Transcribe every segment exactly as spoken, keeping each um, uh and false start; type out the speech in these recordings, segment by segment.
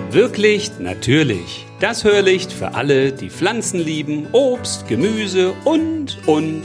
Wirklich natürlich. Das Hörlicht für alle, die Pflanzen lieben, Obst, Gemüse und, und.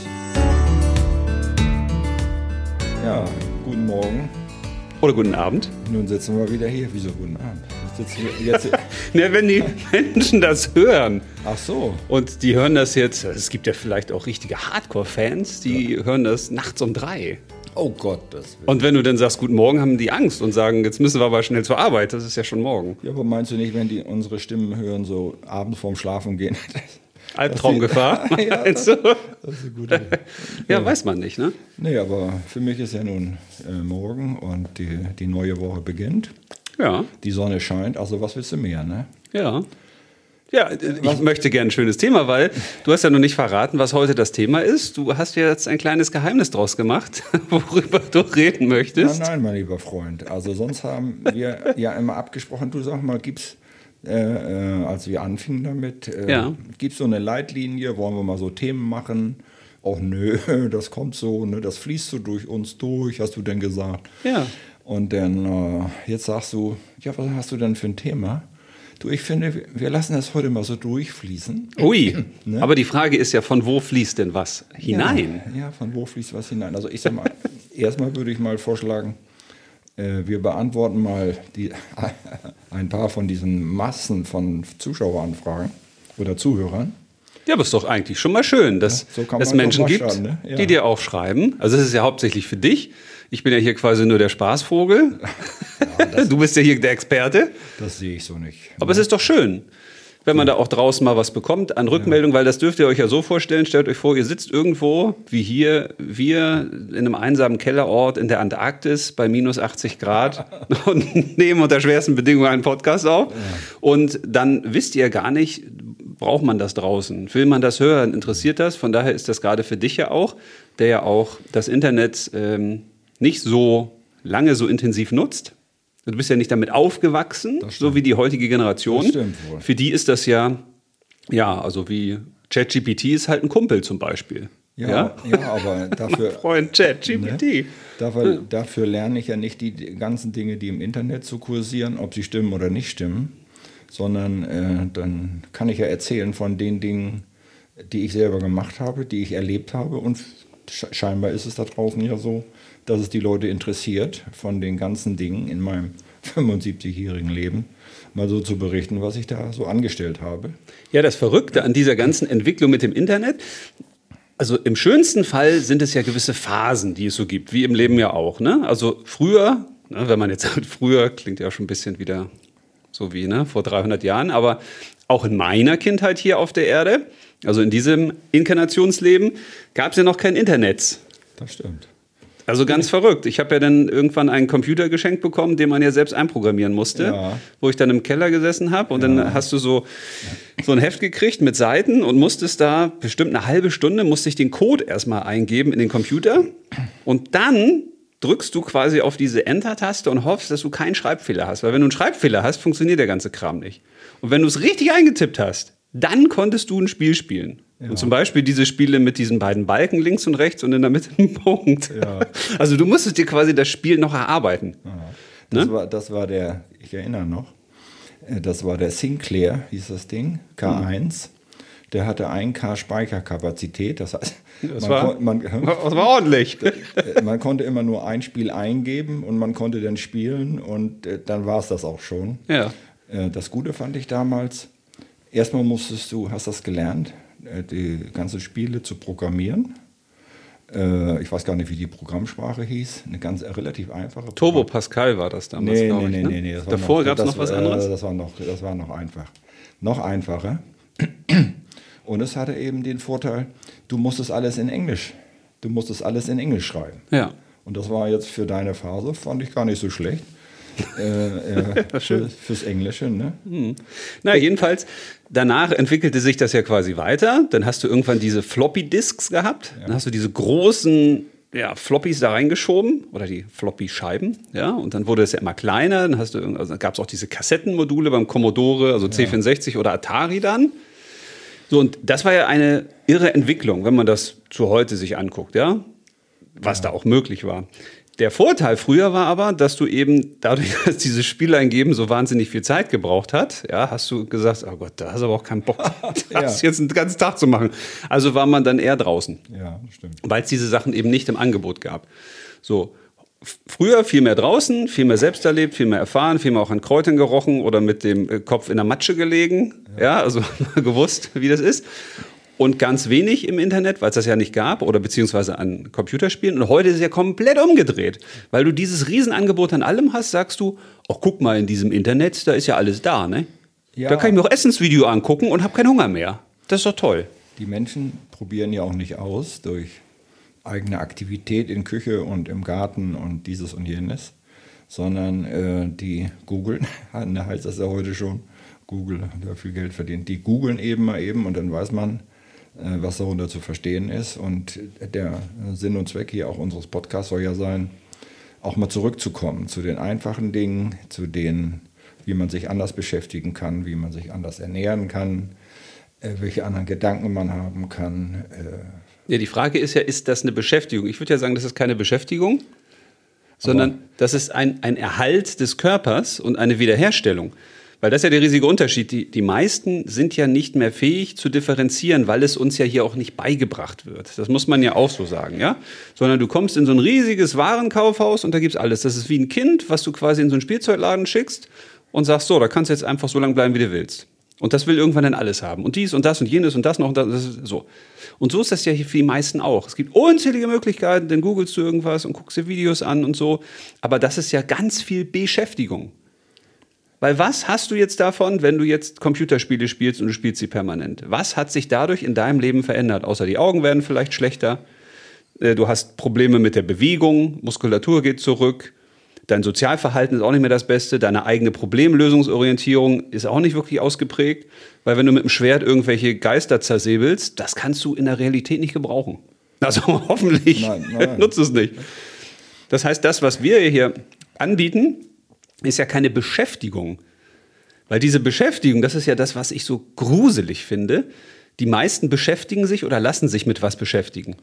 Ja, guten Morgen. Oder guten Abend. Nun sitzen wir wieder hier. Wieso guten Abend? Sitzen wir jetzt Na, wenn die Menschen das hören. Ach so. Und die hören das jetzt, es gibt ja vielleicht auch richtige Hardcore-Fans, die ja. hören das nachts um drei. Oh Gott, das will. Und wenn du dann sagst, guten Morgen, haben die Angst und sagen, jetzt müssen wir aber schnell zur Arbeit, das ist ja schon morgen. Ja, aber meinst du nicht, wenn die unsere Stimmen hören, so abends vorm Schlafen gehen? Albtraumgefahr? Ja, das, das ist eine gute Idee. Ja, ja, weiß man nicht, ne? Nee, aber für mich ist ja nun äh, morgen und die, die neue Woche beginnt. Ja. Die Sonne scheint, also was willst du mehr, ne? Ja. Ja, ich was? möchte gerne ein schönes Thema, weil du hast ja noch nicht verraten, was heute das Thema ist. Du hast ja jetzt ein kleines Geheimnis draus gemacht, worüber du reden möchtest. Nein, nein, mein lieber Freund. Also sonst haben wir ja immer abgesprochen, du sag mal, gibt's, äh, äh, als wir anfingen damit, äh, ja. gibt's so eine Leitlinie, wollen wir mal so Themen machen? Auch nö, das kommt so, ne, das fließt so durch uns durch, hast du denn gesagt. Ja. Und dann, äh, jetzt sagst du, ja, was hast du denn für ein Thema? Du, ich finde, wir lassen das heute mal so durchfließen. Ui, ne? Aber die Frage ist ja, von wo fließt denn was hinein? Ja, ja, von wo fließt was hinein? Also ich sag mal, erstmal würde ich mal vorschlagen, äh, wir beantworten mal die, ein paar von diesen Massen von Zuschaueranfragen oder Zuhörern. Ja, aber ist doch eigentlich schon mal schön, dass ja, so es Menschen gibt, schauen, ne? Ja. die dir auch schreiben. Also es ist ja hauptsächlich für dich. Ich bin ja hier quasi nur der Spaßvogel. Ja, das, du bist ja hier der Experte. Das sehe ich so nicht. Aber es ist doch schön, wenn man ja. da auch draußen mal was bekommt an Rückmeldung, ja. weil das dürft ihr euch ja so vorstellen. Stellt euch vor, ihr sitzt irgendwo, wie hier, wir in einem einsamen Kellerort in der Antarktis bei minus achtzig Grad und nehmen unter schwersten Bedingungen einen Podcast auf. Ja. Und dann wisst ihr gar nicht, braucht man das draußen? Will man das hören? Interessiert das? Von daher ist das gerade für dich ja auch, der ja auch das Internet ähm, nicht so lange so intensiv nutzt. Du bist ja nicht damit aufgewachsen, so wie die heutige Generation. Das stimmt wohl. Für die ist das ja, ja, also wie ChatGPT ist halt ein Kumpel zum Beispiel. Ja, ja? ja aber dafür... mein Freund ChatGPT. Ne? Dafür, dafür lerne ich ja nicht die ganzen Dinge, die im Internet so kursieren, ob sie stimmen oder nicht stimmen, sondern äh, dann kann ich ja erzählen von den Dingen, die ich selber gemacht habe, die ich erlebt habe, und scheinbar ist es da draußen ja so, dass es die Leute interessiert, von den ganzen Dingen in meinem fünfundsiebzigjährigen Leben mal so zu berichten, was ich da so angestellt habe. Ja, das Verrückte an dieser ganzen Entwicklung mit dem Internet, also im schönsten Fall sind es ja gewisse Phasen, die es so gibt, wie im Leben ja auch. Ne? Also früher, ne, wenn man jetzt sagt, früher klingt ja schon ein bisschen wieder so wie ne, vor dreihundert Jahren, aber auch in meiner Kindheit hier auf der Erde, also in diesem Inkarnationsleben, gab es ja noch kein Internet. Das stimmt. Also ganz verrückt. Ich habe ja dann irgendwann einen Computer geschenkt bekommen, den man ja selbst einprogrammieren musste, ja. wo ich dann im Keller gesessen habe. Und ja. dann hast du so, so ein Heft gekriegt mit Seiten und musstest da bestimmt eine halbe Stunde, musste ich den Code erstmal eingeben in den Computer. Und dann drückst du quasi auf diese Enter-Taste und hoffst, dass du keinen Schreibfehler hast. Weil wenn du einen Schreibfehler hast, funktioniert der ganze Kram nicht. Und wenn du es richtig eingetippt hast, dann konntest du ein Spiel spielen. Ja. Und zum Beispiel diese Spiele mit diesen beiden Balken links und rechts und in der Mitte ein Punkt. Ja. Also du musstest dir quasi das Spiel noch erarbeiten. Ja. Das, ne? war, das war der, ich erinnere noch, das war der Sinclair, hieß das Ding, K eins. Mhm. Der hatte ein K Speicherkapazität, das heißt, das, man war, kon, man, das war ordentlich. Man konnte immer nur ein Spiel eingeben und man konnte dann spielen und dann war es das auch schon. Ja. Das Gute fand ich damals, erstmal musstest du, hast das gelernt, die ganzen Spiele zu programmieren. Äh, ich weiß gar nicht, wie die Programmsprache hieß. Eine ganz äh, relativ einfache. Programm- Turbo Pascal war das damals, nee, glaube nee, ich. Nee, ne? nee, nee. Davor gab es noch was äh, anderes? Das war noch, das war noch einfach. Noch einfacher. Und es hatte eben den Vorteil, du musstest alles in Englisch. Du musstest alles in Englisch schreiben. Ja. Und das war jetzt für deine Phase, fand ich gar nicht so schlecht. äh, äh, für, fürs Englische, ne? Hm. Na, jedenfalls, danach entwickelte sich das ja quasi weiter. Dann hast du irgendwann diese Floppy-Disks gehabt. Ja. Dann hast du diese großen ja, Floppies da reingeschoben oder die Floppy-Scheiben. Ja? Und dann wurde es ja immer kleiner. Dann, hast du, also, dann gab es auch diese Kassettenmodule beim Commodore, also C vierundsechzig ja. oder Atari dann. So, und das war ja eine irre Entwicklung, wenn man das zu heute sich anguckt, ja? Was ja. da auch möglich war. Der Vorteil früher war aber, dass du eben dadurch, dass dieses Spieleingeben so wahnsinnig viel Zeit gebraucht hat, ja, hast du gesagt, oh Gott, da hast du aber auch keinen Bock, das ja. jetzt einen ganzen Tag zu machen. Also war man dann eher draußen. Ja, stimmt. Weil es diese Sachen eben nicht im Angebot gab. So, f- früher viel mehr draußen, viel mehr selbst erlebt, viel mehr erfahren, viel mehr auch an Kräutern gerochen oder mit dem äh, Kopf in der Matsche gelegen. Ja, ja also gewusst, wie das ist. Und ganz wenig im Internet, weil es das ja nicht gab, oder beziehungsweise an Computerspielen. Und heute ist es ja komplett umgedreht. Weil du dieses Riesenangebot an allem hast, sagst du, ach, guck mal, in diesem Internet, da ist ja alles da, ne? Ja. Da kann ich mir auch Essensvideo angucken und habe keinen Hunger mehr. Das ist doch toll. Die Menschen probieren ja auch nicht aus durch eigene Aktivität in Küche und im Garten und dieses und jenes, sondern äh, die googeln, heißt das ja heute schon, Google, der viel Geld verdient, die googeln eben mal eben und dann weiß man, was darunter zu verstehen ist. Und der Sinn und Zweck hier auch unseres Podcasts soll ja sein, auch mal zurückzukommen zu den einfachen Dingen, zu den, wie man sich anders beschäftigen kann, wie man sich anders ernähren kann, welche anderen Gedanken man haben kann. Ja, die Frage ist ja, ist das eine Beschäftigung? Ich würde ja sagen, das ist keine Beschäftigung, sondern Aber das ist ein, ein Erhalt des Körpers und eine Wiederherstellung. Weil das ist ja der riesige Unterschied. Die, die meisten sind ja nicht mehr fähig zu differenzieren, weil es uns ja hier auch nicht beigebracht wird. Das muss man ja auch so sagen, ja? Sondern du kommst in so ein riesiges Warenkaufhaus und da gibt's alles. Das ist wie ein Kind, was du quasi in so einen Spielzeugladen schickst und sagst, so, da kannst du jetzt einfach so lange bleiben, wie du willst. Und das will irgendwann dann alles haben. Und dies und das und jenes und das noch und das, das ist so. Und so ist das ja hier für die meisten auch. Es gibt unzählige Möglichkeiten, dann googelst du irgendwas und guckst dir Videos an und so. Aber das ist ja ganz viel Beschäftigung. Weil was hast du jetzt davon, wenn du jetzt Computerspiele spielst und du spielst sie permanent? Was hat sich dadurch in deinem Leben verändert? Außer die Augen werden vielleicht schlechter, du hast Probleme mit der Bewegung, Muskulatur geht zurück, dein Sozialverhalten ist auch nicht mehr das Beste, deine eigene Problemlösungsorientierung ist auch nicht wirklich ausgeprägt, weil wenn du mit dem Schwert irgendwelche Geister zersäbelst, das kannst du in der Realität nicht gebrauchen. Also hoffentlich nein, nein. nutzt es nicht. Das heißt, das, was wir hier anbieten, ist ja keine Beschäftigung. Weil diese Beschäftigung, das ist ja das, was ich so gruselig finde. Die meisten beschäftigen sich oder lassen sich mit was beschäftigen.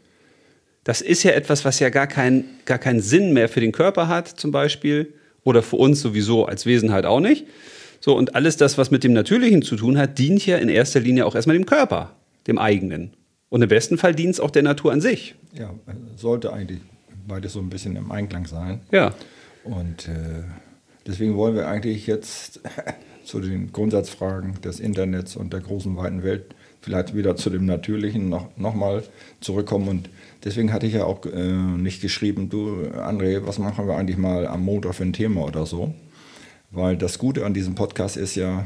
Das ist ja etwas, was ja gar, kein, gar keinen Sinn mehr für den Körper hat, zum Beispiel. Oder für uns sowieso als Wesen halt auch nicht. So, und alles das, was mit dem Natürlichen zu tun hat, dient ja in erster Linie auch erstmal dem Körper, dem eigenen. Und im besten Fall dient es auch der Natur an sich. Ja, sollte eigentlich beides so ein bisschen im Einklang sein. Ja. Und äh deswegen wollen wir eigentlich jetzt zu den Grundsatzfragen des Internets und der großen, weiten Welt vielleicht wieder zu dem Natürlichen noch, noch mal zurückkommen. Und deswegen hatte ich ja auch äh, nicht geschrieben, du André, was machen wir eigentlich mal am Montag für ein Thema oder so? Weil das Gute an diesem Podcast ist ja,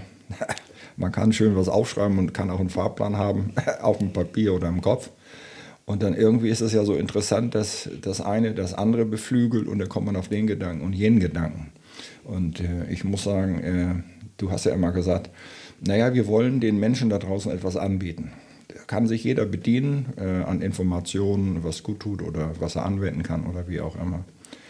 man kann schön was aufschreiben und kann auch einen Fahrplan haben, auf dem Papier oder im Kopf. Und dann irgendwie ist es ja so interessant, dass das eine das andere beflügelt und dann kommt man auf den Gedanken und jenen Gedanken. Und äh, ich muss sagen, äh, du hast ja immer gesagt, naja, wir wollen den Menschen da draußen etwas anbieten. Da kann sich jeder bedienen äh, an Informationen, was gut tut oder was er anwenden kann oder wie auch immer.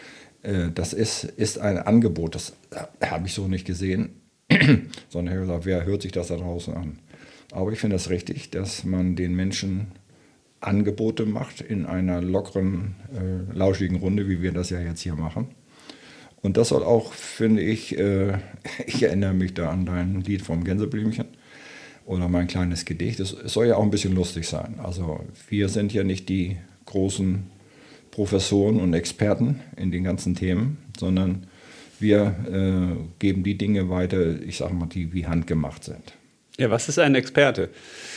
Äh, das ist, ist ein Angebot, das äh, habe ich so nicht gesehen, sondern ich habe gesagt, wer hört sich das da draußen an? Aber ich finde es richtig, dass man den Menschen Angebote macht in einer lockeren, äh, lauschigen Runde, wie wir das ja jetzt hier machen. Und das soll auch, finde ich, äh, ich erinnere mich da an dein Lied vom Gänseblümchen oder mein kleines Gedicht. Es soll ja auch ein bisschen lustig sein. Also wir sind ja nicht die großen Professoren und Experten in den ganzen Themen, sondern wir äh, geben die Dinge weiter, ich sage mal, die wie handgemacht sind. Ja, was ist ein Experte?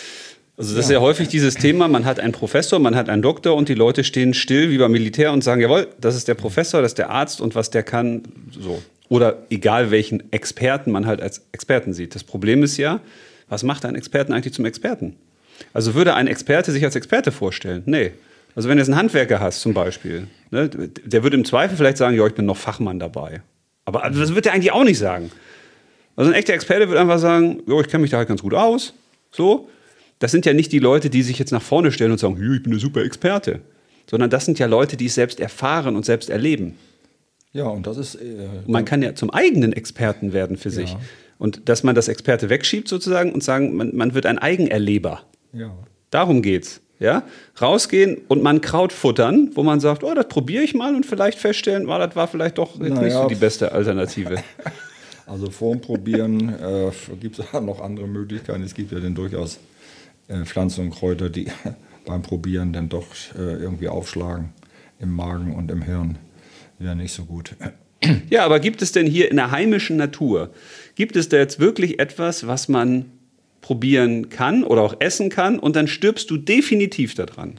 Also das ja. ist ja häufig dieses Thema, man hat einen Professor, man hat einen Doktor und die Leute stehen still wie beim Militär und sagen, jawohl, das ist der Professor, das ist der Arzt und was der kann, so. Oder egal welchen Experten man halt als Experten sieht. Das Problem ist ja, was macht einen Experten eigentlich zum Experten? Also würde ein Experte sich als Experte vorstellen? Nee. Also wenn du jetzt einen Handwerker hast zum Beispiel, ne, der würde im Zweifel vielleicht sagen, ja, ich bin noch Fachmann dabei. Aber das wird er eigentlich auch nicht sagen. Also ein echter Experte würde einfach sagen, ja, ich kenne mich da halt ganz gut aus, so. Das sind ja nicht die Leute, die sich jetzt nach vorne stellen und sagen, ich bin der super Experte. Sondern das sind ja Leute, die es selbst erfahren und selbst erleben. Ja, und das ist... Äh, man kann ja zum eigenen Experten werden für ja. sich. Und dass man das Experte wegschiebt sozusagen und sagen, man, man wird ein Eigenerleber. Ja. Darum geht's. Ja, rausgehen und mal ein Kraut futtern, wo man sagt, oh, das probiere ich mal und vielleicht feststellen, oh, das war vielleicht doch jetzt naja, nicht so die beste Alternative. Also vorm Probieren äh, gibt es noch andere Möglichkeiten. Es gibt ja dann durchaus äh, Pflanzen und Kräuter, die beim Probieren dann doch äh, irgendwie aufschlagen im Magen und im Hirn. Wäre nicht so gut. Ja, aber gibt es denn hier in der heimischen Natur, gibt es da jetzt wirklich etwas, was man probieren kann oder auch essen kann und dann stirbst du definitiv daran?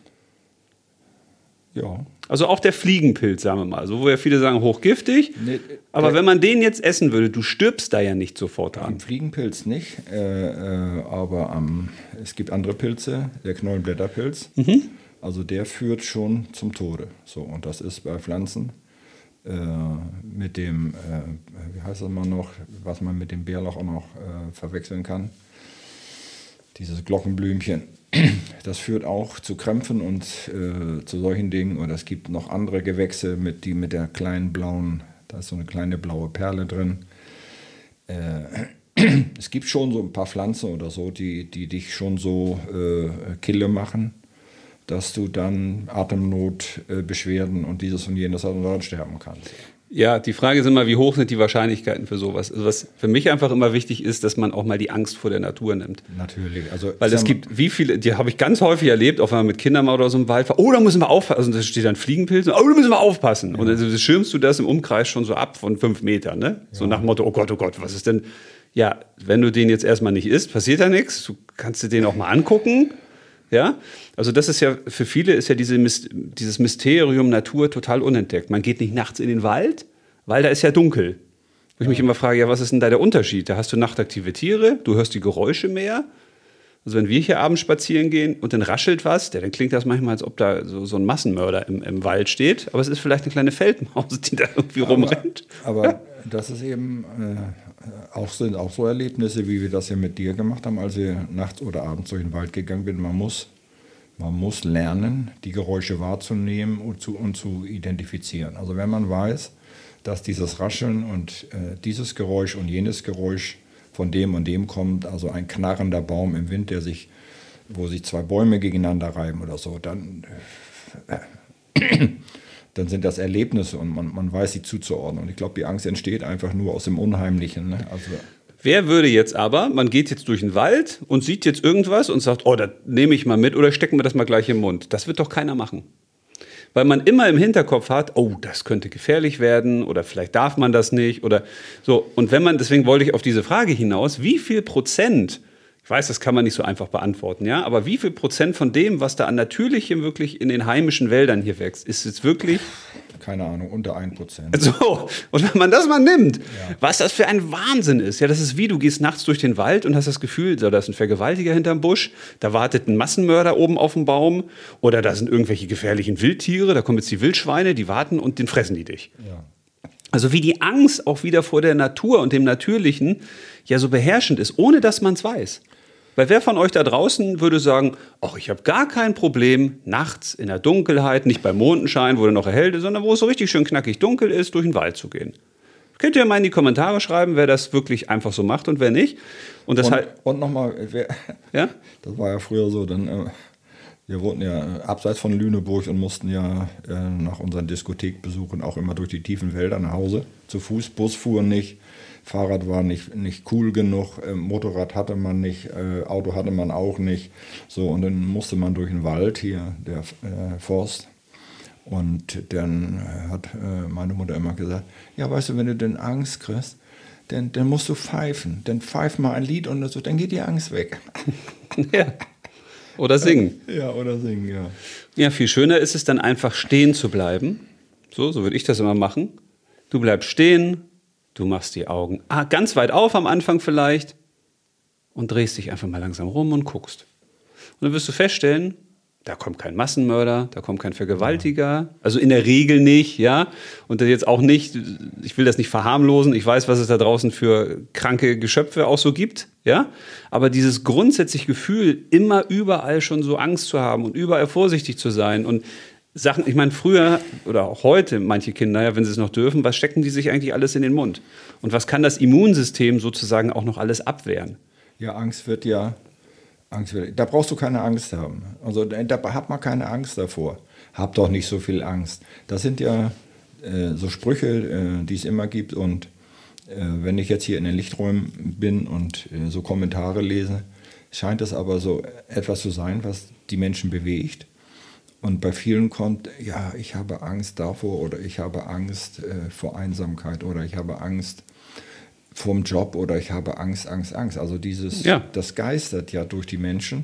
Ja. Also auch der Fliegenpilz, sagen wir mal, so, wo ja viele sagen, hochgiftig. Nee, aber wenn man den jetzt essen würde, du stirbst da ja nicht sofort dran. Am Fliegenpilz nicht, äh, äh, aber am, es gibt andere Pilze, der Knollenblätterpilz. Mhm. Also der führt schon zum Tode. So, und das ist bei Pflanzen äh, mit dem, äh, wie heißt das mal noch, was man mit dem Bärlauch auch noch äh, verwechseln kann. Dieses Glockenblümchen. Das führt auch zu Krämpfen und äh, zu solchen Dingen. Oder es gibt noch andere Gewächse, mit, die mit der kleinen blauen, da ist so eine kleine blaue Perle drin. Äh, es gibt schon so ein paar Pflanzen oder so, die, die dich schon so äh, Kille machen, dass du dann Atemnotbeschwerden äh, und dieses und jenes und dann sterben kannst. Ja, die Frage ist immer, wie hoch sind die Wahrscheinlichkeiten für sowas? Also was für mich einfach immer wichtig ist, dass man auch mal die Angst vor der Natur nimmt. Natürlich. Also, weil es gibt wie viele, die habe ich ganz häufig erlebt, auch wenn man mit Kindern mal oder so im Wald war, oh, da müssen wir aufpassen. Also da steht dann Fliegenpilz, oh, da müssen wir aufpassen. Ja. Und dann schirmst du das im Umkreis schon so ab von fünf Metern. Ne? So ja. Nach dem Motto, oh Gott, oh Gott, was ist denn? Ja, wenn du den jetzt erstmal nicht isst, passiert da nichts. Du kannst dir den auch mal angucken. Ja, also das ist ja, für viele ist ja diese, dieses Mysterium Natur total unentdeckt. Man geht nicht nachts in den Wald, weil da ist ja dunkel. Wo ich mich immer frage, ja, was ist denn da der Unterschied? Da hast du nachtaktive Tiere, du hörst die Geräusche mehr. Also wenn wir hier abends spazieren gehen und dann raschelt was, ja, dann klingt das manchmal, als ob da so, so ein Massenmörder im, im Wald steht. Aber es ist vielleicht eine kleine Feldmaus, die da irgendwie aber, rumrennt. Aber ja. Das ist eben äh, auch, sind auch so Erlebnisse, wie wir das hier mit dir gemacht haben, als wir nachts oder abends durch den Wald gegangen sind. Man muss, man muss lernen, die Geräusche wahrzunehmen und zu, und zu identifizieren. Also wenn man weiß, dass dieses Rascheln und äh, dieses Geräusch und jenes Geräusch von dem und dem kommt, also ein knarrender Baum im Wind, der sich, wo sich zwei Bäume gegeneinander reiben oder so, dann, äh, dann sind das Erlebnisse und man, man weiß sie zuzuordnen. Und ich glaube, die Angst entsteht einfach nur aus dem Unheimlichen. Ne? Also, wer würde jetzt aber, man geht jetzt durch den Wald und sieht jetzt irgendwas und sagt, oh, das nehme ich mal mit oder stecken wir das mal gleich im Mund. Das wird doch keiner machen. Weil man immer im Hinterkopf hat, oh, das könnte gefährlich werden oder vielleicht darf man das nicht oder so. Und wenn man, deswegen wollte ich auf diese Frage hinaus, wie viel Prozent, ich weiß, das kann man nicht so einfach beantworten, ja, aber wie viel Prozent von dem, was da an Natürlichem wirklich in den heimischen Wäldern hier wächst, ist jetzt wirklich... Keine Ahnung, unter ein Prozent. So, und wenn man das mal nimmt, ja. Was das für ein Wahnsinn ist. Ja, das ist wie, du gehst nachts durch den Wald und hast das Gefühl, da ist ein Vergewaltiger hinterm Busch, da wartet ein Massenmörder oben auf dem Baum oder da sind irgendwelche gefährlichen Wildtiere, da kommen jetzt die Wildschweine, die warten und den fressen die dich. Ja. Also wie die Angst auch wieder vor der Natur und dem Natürlichen ja so beherrschend ist, ohne dass man es weiß. Weil wer von euch da draußen würde sagen, ach, ich habe gar kein Problem, nachts in der Dunkelheit, nicht beim Mondenschein, wo der noch erhellt ist, sondern wo es so richtig schön knackig dunkel ist, durch den Wald zu gehen. Könnt ihr mal in die Kommentare schreiben, wer das wirklich einfach so macht und wer nicht. Und, das und, halt, und nochmal, ja? Das war ja früher so, dann, äh, wir wohnten ja abseits von Lüneburg und mussten ja äh, nach unseren Diskothekbesuchen auch immer durch die tiefen Wälder nach Hause. Zu Fuß, Bus fuhr nicht. Fahrrad war nicht, nicht cool genug, äh, Motorrad hatte man nicht, äh, Auto hatte man auch nicht. So, und dann musste man durch den Wald, hier der äh, Forst. Und dann hat äh, meine Mutter immer gesagt, ja, weißt du, wenn du denn Angst kriegst, dann, dann musst du pfeifen. Dann pfeif mal ein Lied und so, dann geht die Angst weg. Ja. Oder singen. Ja, oder singen, ja. Ja, viel schöner ist es dann einfach stehen zu bleiben. So, so würde ich das immer machen. Du bleibst stehen. Du machst die Augen ah, ganz weit auf am Anfang vielleicht und drehst dich einfach mal langsam rum und guckst. Und dann wirst du feststellen, da kommt kein Massenmörder, da kommt kein Vergewaltiger, also in der Regel nicht, ja. Und jetzt auch nicht, ich will das nicht verharmlosen, ich weiß, was es da draußen für kranke Geschöpfe auch so gibt, ja. Aber dieses grundsätzliche Gefühl, immer überall schon so Angst zu haben und überall vorsichtig zu sein und Sachen, ich meine, früher oder auch heute, manche Kinder, ja, wenn sie es noch dürfen, was stecken die sich eigentlich alles in den Mund? Und was kann das Immunsystem sozusagen auch noch alles abwehren? Ja, Angst wird ja Angst, da brauchst du keine Angst haben. Also da hat man keine Angst davor. Hab doch nicht so viel Angst. Das sind ja äh, so Sprüche, äh, die es immer gibt. Und äh, wenn ich jetzt hier in den Lichträumen bin und äh, so Kommentare lese, scheint es aber so etwas zu sein, was die Menschen bewegt. Und bei vielen kommt, ja, ich habe Angst davor oder ich habe Angst äh, vor Einsamkeit oder ich habe Angst vorm Job oder ich habe Angst, Angst, Angst. Also dieses, ja. das geistert ja durch die Menschen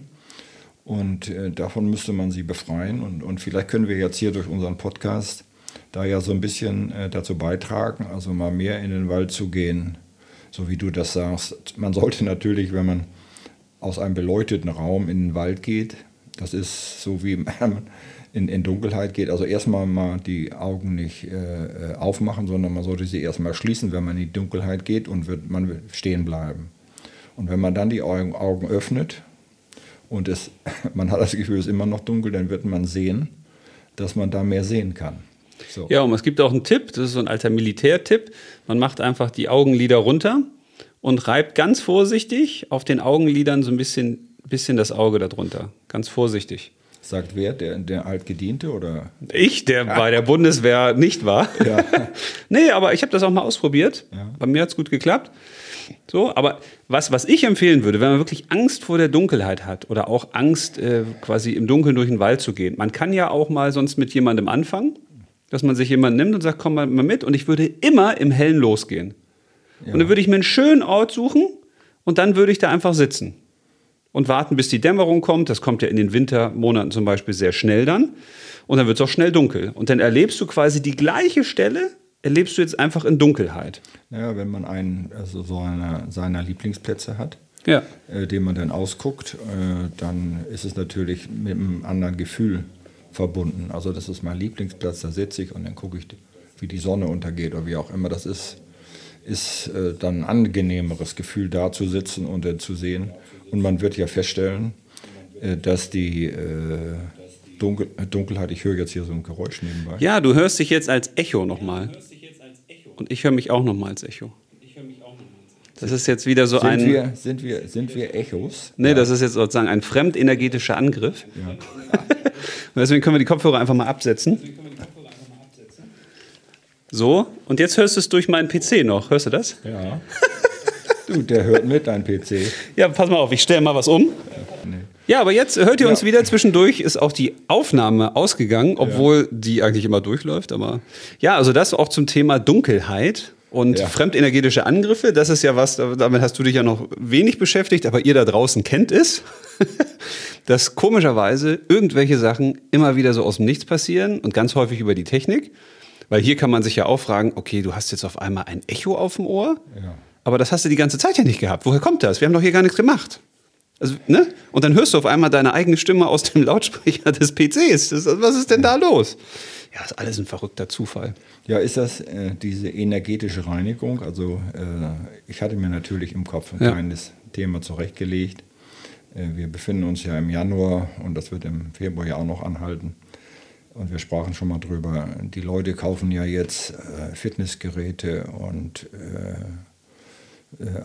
und äh, davon müsste man sie befreien. Und, und vielleicht können wir jetzt hier durch unseren Podcast da ja so ein bisschen äh, dazu beitragen, also mal mehr in den Wald zu gehen, so wie du das sagst. Man sollte natürlich, wenn man aus einem beleuchteten Raum in den Wald geht, das ist so wie man in, in Dunkelheit geht. Also erstmal mal die Augen nicht äh, aufmachen, sondern man sollte sie erstmal schließen, wenn man in die Dunkelheit geht und wird, man wird stehen bleiben. Und wenn man dann die Augen, Augen öffnet und es, man hat das Gefühl, es ist immer noch dunkel, dann wird man sehen, dass man da mehr sehen kann. So. Ja, und es gibt auch einen Tipp, das ist so ein alter Militärtipp. Man macht einfach die Augenlider runter und reibt ganz vorsichtig auf den Augenlidern so ein bisschen bisschen das Auge darunter. Ganz vorsichtig. Sagt wer? Der, der Altgediente oder? Ich, der ja. bei der Bundeswehr nicht war. Ja. Nee, aber ich habe das auch mal ausprobiert. Ja. Bei mir hat es gut geklappt. So, aber was, was ich empfehlen würde, wenn man wirklich Angst vor der Dunkelheit hat oder auch Angst, äh, quasi im Dunkeln durch den Wald zu gehen, man kann ja auch mal sonst mit jemandem anfangen, dass man sich jemanden nimmt und sagt, komm mal, mal mit. Und ich würde immer im Hellen losgehen. Ja. Und dann würde ich mir einen schönen Ort suchen und dann würde ich da einfach sitzen. Und warten, bis die Dämmerung kommt. Das kommt ja in den Wintermonaten zum Beispiel sehr schnell dann. Und dann wird es auch schnell dunkel. Und dann erlebst du quasi die gleiche Stelle, erlebst du jetzt einfach in Dunkelheit. Ja, wenn man einen, also so eine, seiner Lieblingsplätze hat, ja. äh, den man dann ausguckt, äh, dann ist es natürlich mit einem anderen Gefühl verbunden. Also das ist mein Lieblingsplatz, da sitze ich und dann gucke ich, wie die Sonne untergeht oder wie auch immer das ist. Ist äh, dann ein angenehmeres Gefühl, da zu sitzen und dann zu sehen. Und man wird ja feststellen, äh, dass die äh, Dunkel, Dunkelheit, ich höre jetzt hier so ein Geräusch nebenbei. Ja, du hörst dich jetzt als Echo nochmal. Und ich höre mich auch nochmal als Echo. Das ist jetzt wieder so sind ein... Wir, sind, wir, sind wir Echos? Nee, ja. Das ist jetzt sozusagen ein fremdenergetischer Angriff. Ja. Und deswegen können wir die Kopfhörer einfach mal absetzen. So, und jetzt hörst du es durch meinen P C noch. Hörst du das? Ja. Du, der hört mit, dein P C. Ja, pass mal auf, ich stelle mal was um. Nee. Ja, aber jetzt hört ihr uns ja. wieder. Zwischendurch ist auch die Aufnahme ausgegangen, obwohl ja. die eigentlich immer durchläuft. Aber ja, also das auch zum Thema Dunkelheit und ja. fremdenergetische Angriffe. Das ist ja was, damit hast du dich ja noch wenig beschäftigt, aber ihr da draußen kennt es. Dass komischerweise irgendwelche Sachen immer wieder so aus dem Nichts passieren und ganz häufig über die Technik. Weil hier kann man sich ja auch fragen, okay, du hast jetzt auf einmal ein Echo auf dem Ohr, ja. aber das hast du die ganze Zeit ja nicht gehabt. Woher kommt das? Wir haben doch hier gar nichts gemacht. Also, ne? Und dann hörst du auf einmal deine eigene Stimme aus dem Lautsprecher des P Cs. Das, was ist denn da los? Ja, ist alles ein verrückter Zufall. Ja, ist das äh, diese energetische Reinigung? Also äh, ich hatte mir natürlich im Kopf ein ja. kleines Thema zurechtgelegt. Äh, wir befinden uns ja im Januar und das wird im Februar ja auch noch anhalten. Und wir sprachen schon mal drüber, die Leute kaufen ja jetzt äh, Fitnessgeräte und äh, äh,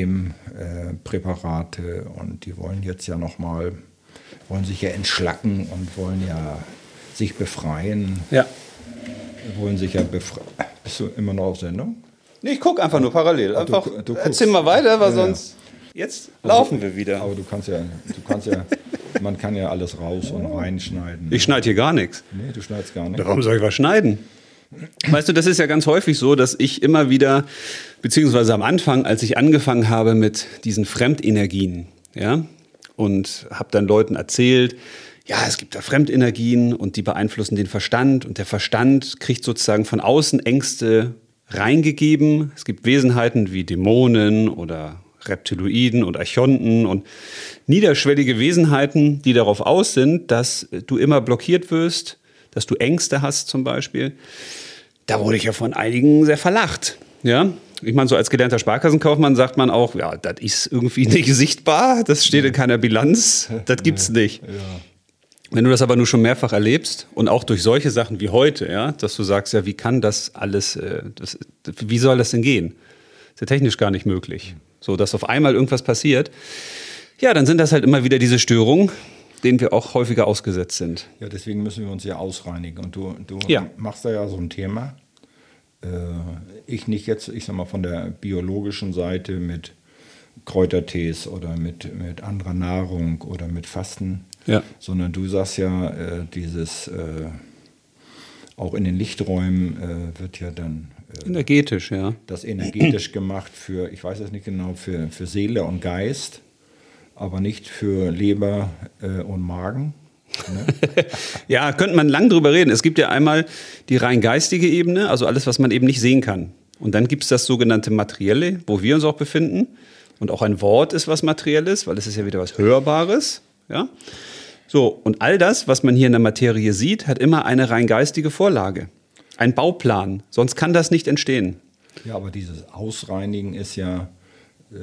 Abnehmpräparate äh, und die wollen jetzt ja nochmal, wollen sich ja entschlacken und wollen ja sich befreien. Ja. Wollen sich ja befreien. Bist du immer noch auf Sendung? Nee, ich gucke einfach nur parallel. Einfach, du, du erzähl mal weiter, weil ja, sonst... Jetzt laufen aber, wir wieder. Aber du kannst ja, du kannst ja, man kann ja alles raus und reinschneiden. Ich schneide hier gar nichts. Nee, du schneidest gar nichts. Warum soll ich was schneiden? Weißt du, das ist ja ganz häufig so, dass ich immer wieder, beziehungsweise am Anfang, als ich angefangen habe mit diesen Fremdenergien, ja, und habe dann Leuten erzählt, ja, es gibt da Fremdenergien und die beeinflussen den Verstand und der Verstand kriegt sozusagen von außen Ängste reingegeben. Es gibt Wesenheiten wie Dämonen oder Reptiloiden und Archonten und niederschwellige Wesenheiten, die darauf aus sind, dass du immer blockiert wirst, dass du Ängste hast zum Beispiel. Da wurde ich ja von einigen sehr verlacht. Ja? Ich meine, so als gelernter Sparkassenkaufmann sagt man auch, ja, das ist irgendwie nicht sichtbar, das steht in keiner Bilanz, das gibt's nicht. Ja. Wenn du das aber nur schon mehrfach erlebst und auch durch solche Sachen wie heute, ja, dass du sagst, ja, wie kann das alles, äh, das, wie soll das denn gehen? Ist ja technisch gar nicht möglich. So, dass auf einmal irgendwas passiert, Ja, dann sind das halt immer wieder diese Störungen, denen wir auch häufiger ausgesetzt sind. Ja, deswegen müssen wir uns ja ausreinigen. Und du, du ja. machst da ja so ein Thema. Äh, ich nicht jetzt, ich sag mal, von der biologischen Seite mit Kräutertees oder mit, mit anderer Nahrung oder mit Fasten, ja. sondern du sagst ja, äh, dieses, äh, auch in den Lichträumen äh, wird ja dann äh, energetisch, ja. das energetisch gemacht für, ich weiß es nicht genau, für, für Seele und Geist, aber nicht für Leber äh, und Magen. Ne? Ja, könnte man lang drüber reden. Es gibt ja einmal die rein geistige Ebene, also alles, was man eben nicht sehen kann. Und dann gibt es das sogenannte Materielle, wo wir uns auch befinden. Und auch ein Wort ist was Materielles, weil es ist ja wieder was Hörbares. Ja? So, und all das, was man hier in der Materie sieht, hat immer eine rein geistige Vorlage. Ein Bauplan, sonst kann das nicht entstehen. Ja, aber dieses Ausreinigen ist ja, äh,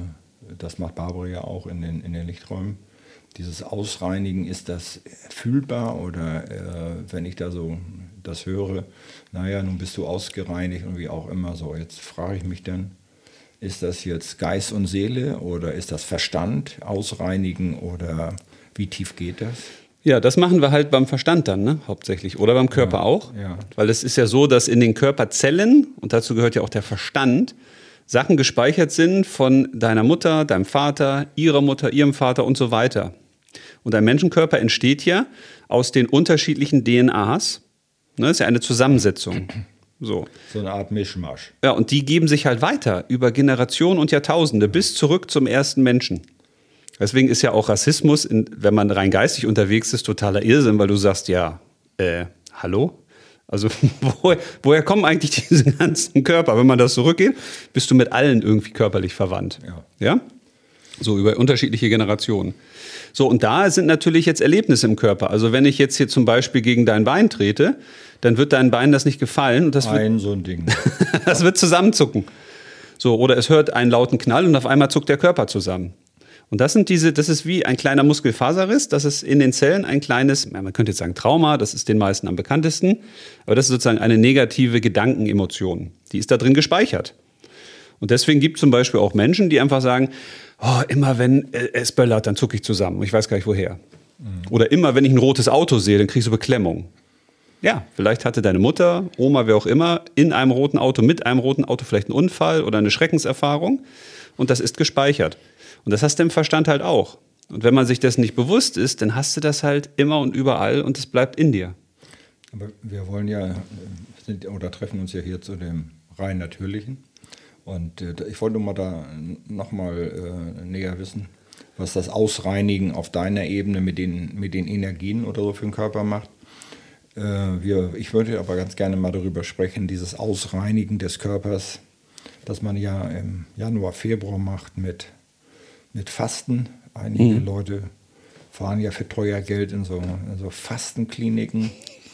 das macht Barbara ja auch in den, in den Lichträumen. Dieses Ausreinigen, ist das fühlbar oder äh, wenn ich da so das höre, naja, nun bist du ausgereinigt und wie auch immer so. Jetzt frage ich mich dann, ist das jetzt Geist und Seele oder ist das Verstand ausreinigen oder wie tief geht das? Ja, das machen wir halt beim Verstand dann, ne, hauptsächlich. Oder beim Körper ja, auch. Ja. Weil es ist ja so, dass in den Körperzellen, und dazu gehört ja auch der Verstand, Sachen gespeichert sind von deiner Mutter, deinem Vater, ihrer Mutter, ihrem Vater und so weiter. Und ein Menschenkörper entsteht ja aus den unterschiedlichen D N As. Ne, das ist ja eine Zusammensetzung. So. So eine Art Mischmasch. Ja, und die geben sich halt weiter über Generationen und Jahrtausende bis zurück zum ersten Menschen. Deswegen ist ja auch Rassismus, in, wenn man rein geistig unterwegs ist, totaler Irrsinn, weil du sagst, ja, äh, hallo? Also woher, woher kommen eigentlich diese ganzen Körper? Wenn man das zurückgeht, bist du mit allen irgendwie körperlich verwandt. Ja. Ja? So über unterschiedliche Generationen. So, und da sind natürlich jetzt Erlebnisse im Körper. Also wenn ich jetzt hier zum Beispiel gegen dein Bein trete, dann wird dein Bein das nicht gefallen. Und das ein wird, so ein Ding. das wird zusammenzucken. So, oder es hört einen lauten Knall und auf einmal zuckt der Körper zusammen. Und das sind diese, das ist wie ein kleiner Muskelfaserriss, das ist in den Zellen ein kleines, man könnte jetzt sagen Trauma, das ist den meisten am bekanntesten, aber das ist sozusagen eine negative Gedankenemotion, die ist da drin gespeichert. Und deswegen gibt es zum Beispiel auch Menschen, die einfach sagen, oh, immer wenn es böllert, dann zucke ich zusammen, ich weiß gar nicht woher. Mhm. Oder immer wenn ich ein rotes Auto sehe, dann kriegst du Beklemmung. Ja, vielleicht hatte deine Mutter, Oma, wer auch immer, in einem roten Auto, mit einem roten Auto vielleicht einen Unfall oder eine Schreckenserfahrung und das ist gespeichert. Und das hast du im Verstand halt auch. Und wenn man sich dessen nicht bewusst ist, dann hast du das halt immer und überall und es bleibt in dir. Aber wir wollen ja, sind, oder treffen uns ja hier zu dem rein Natürlichen. Und äh, ich wollte mal da nochmal äh, näher wissen, was das Ausreinigen auf deiner Ebene mit den, mit den Energien oder so für den Körper macht. Äh, wir, ich würde aber ganz gerne mal darüber sprechen, dieses Ausreinigen des Körpers, das man ja im Januar, Februar macht mit Mit Fasten. Einige mhm. Leute fahren ja für teuer Geld in so, in so Fastenkliniken.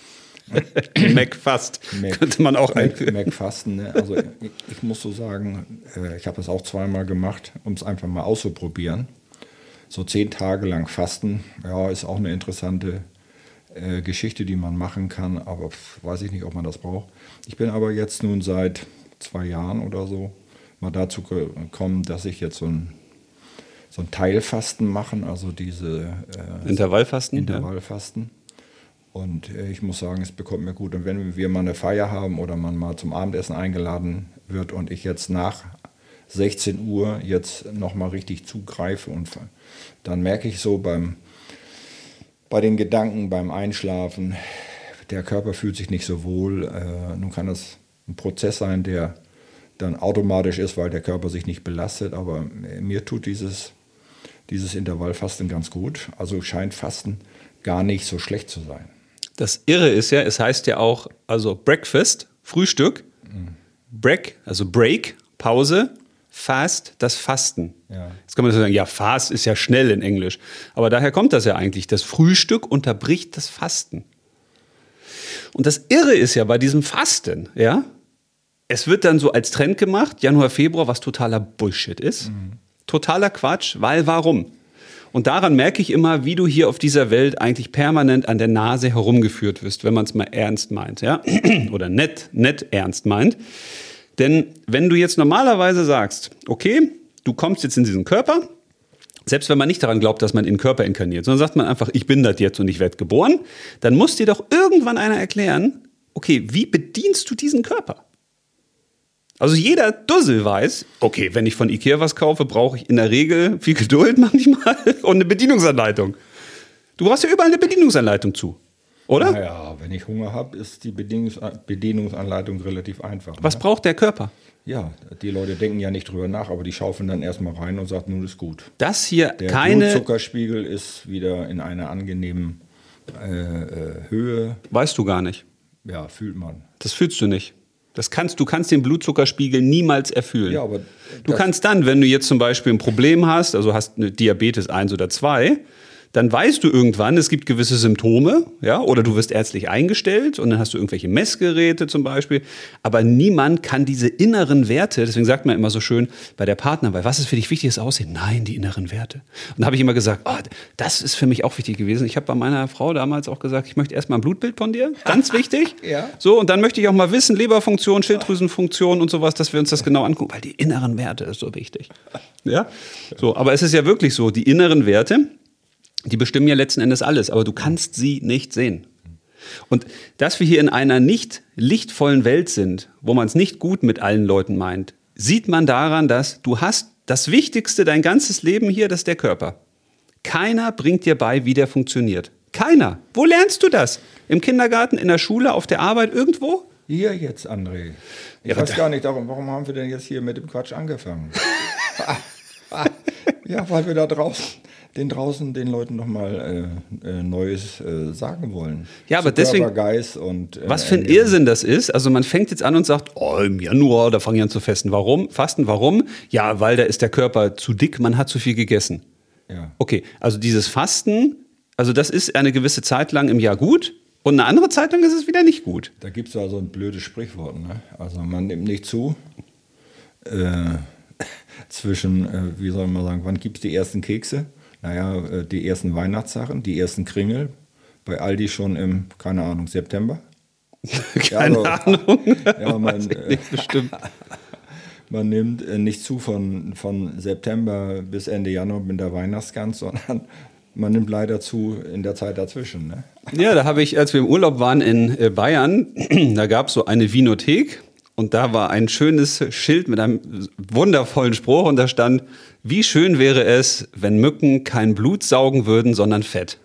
McFast Mac, könnte man auch einführen. McFasten, ne? Also ich, ich muss so sagen, äh, ich habe das auch zweimal gemacht, um es einfach mal auszuprobieren. So zehn Tage lang Fasten, ja, ist auch eine interessante äh, Geschichte, die man machen kann, aber pf, weiß ich nicht, ob man das braucht. Ich bin aber jetzt nun seit zwei Jahren oder so mal dazu gekommen, dass ich jetzt so ein so ein Teilfasten machen, also diese äh, Intervallfasten. Intervallfasten. Ja. Und äh, ich muss sagen, es bekommt mir gut. Und wenn wir mal eine Feier haben oder man mal zum Abendessen eingeladen wird und ich jetzt nach sechzehn Uhr jetzt nochmal richtig zugreife, und dann merke ich so beim, bei den Gedanken, beim Einschlafen, der Körper fühlt sich nicht so wohl. Äh, nun kann das ein Prozess sein, der dann automatisch ist, weil der Körper sich nicht belastet. Aber mir tut dieses Dieses Intervallfasten ganz gut. Also scheint Fasten gar nicht so schlecht zu sein. Das Irre ist ja, es heißt ja auch, also Breakfast, Frühstück, mhm. Break, also Break, Pause, Fast, das Fasten. Ja. Jetzt kann man so sagen, ja, Fast ist ja schnell in Englisch. Aber daher kommt das ja eigentlich. Das Frühstück unterbricht das Fasten. Und das Irre ist ja bei diesem Fasten, ja, es wird dann so als Trend gemacht, Januar, Februar, was totaler Bullshit ist. Mhm. Totaler Quatsch, weil warum? Und daran merke ich immer, wie du hier auf dieser Welt eigentlich permanent an der Nase herumgeführt wirst, wenn man es mal ernst meint, ja? Oder nett, nett ernst meint. Denn wenn du jetzt normalerweise sagst, okay, du kommst jetzt in diesen Körper selbst wenn man nicht daran glaubt, dass man in den Körper inkarniert, sondern sagt man einfach, ich bin das jetzt und ich werde geboren, dann muss dir doch irgendwann einer erklären, okay, wie bedienst du diesen Körper? Also jeder Dussel weiß, okay, wenn ich von Ikea was kaufe, brauche ich in der Regel viel Geduld manchmal und eine Bedienungsanleitung. Du brauchst ja überall eine Bedienungsanleitung zu, oder? Naja, wenn ich Hunger habe, ist die Bedienungs Bedienungsanleitung relativ einfach. Was ne? braucht der Körper? Ja, die Leute denken ja nicht drüber nach, aber die schaufeln dann erstmal rein und sagen, nun ist gut. Das hier Der keine... Blutzuckerspiegel ist wieder in einer angenehmen äh, äh, Höhe. Weißt du gar nicht. Ja, fühlt man. Das fühlst du nicht. Das kannst, du kannst den Blutzuckerspiegel niemals erfüllen. Ja, aber du kannst dann, wenn du jetzt zum Beispiel ein Problem hast, also hast eine Diabetes eins oder zwei, dann weißt du irgendwann, es gibt gewisse Symptome, ja, oder du wirst ärztlich eingestellt und dann hast du irgendwelche Messgeräte zum Beispiel. Aber niemand kann diese inneren Werte, deswegen sagt man immer so schön bei der Partnerwahl, was ist für dich wichtiges Aussehen? Nein, die inneren Werte. Und da habe ich immer gesagt, oh, das ist für mich auch wichtig gewesen. Ich habe bei meiner Frau damals auch gesagt, ich möchte erstmal ein Blutbild von dir, ganz wichtig. Ja. So, und dann möchte ich auch mal wissen, Leberfunktion, Schilddrüsenfunktion und sowas, dass wir uns das genau angucken, weil die inneren Werte ist so wichtig. Ja, so, aber es ist ja wirklich so, die inneren Werte, die bestimmen ja letzten Endes alles, aber du kannst sie nicht sehen. Und dass wir hier in einer nicht lichtvollen Welt sind, wo man es nicht gut mit allen Leuten meint, sieht man daran, dass du hast das Wichtigste dein ganzes Leben hier, das ist der Körper. Keiner bringt dir bei, wie der funktioniert. Keiner. Wo lernst du das? Im Kindergarten, in der Schule, auf der Arbeit, irgendwo? Hier jetzt, André. Ich Ja, weiß da- gar nicht, darum, warum haben wir denn jetzt hier mit dem Quatsch angefangen? Ja, weil wir da draußen, den draußen den Leuten nochmal äh, äh, Neues äh, sagen wollen. Ja, aber Zu deswegen- Körper, Geist und, äh, Was für ein Ernährung. Irrsinn das ist. Also man fängt jetzt an und sagt, oh, im Januar, da fange ich an zu festen. Warum? Fasten, warum? Ja, weil da ist der Körper zu dick, man hat zu viel gegessen. Ja. Okay, also dieses Fasten, also das ist eine gewisse Zeit lang im Jahr gut und eine andere Zeit lang ist es wieder nicht gut. Da gibt es ja so ein blödes Sprichwort. Ne? Also man nimmt nicht zu. Äh, zwischen, äh, wie soll man sagen, wann gibt es die ersten Kekse? Naja, äh, die ersten Weihnachtssachen, die ersten Kringel. Bei Aldi schon im, keine Ahnung, September. Keine Ja, Ahnung. Ja, man, äh, Nicht bestimmt. man nimmt äh, nicht zu von, von September bis Ende Januar mit der Weihnachtsgans, sondern man nimmt leider zu in der Zeit dazwischen. Ne? Ja, da habe ich, als wir im Urlaub waren in äh, Bayern, da gab es so eine Vinothek und da war ein schönes Schild mit einem wundervollen Spruch und da stand, wie schön wäre es, wenn Mücken kein Blut saugen würden, sondern Fett.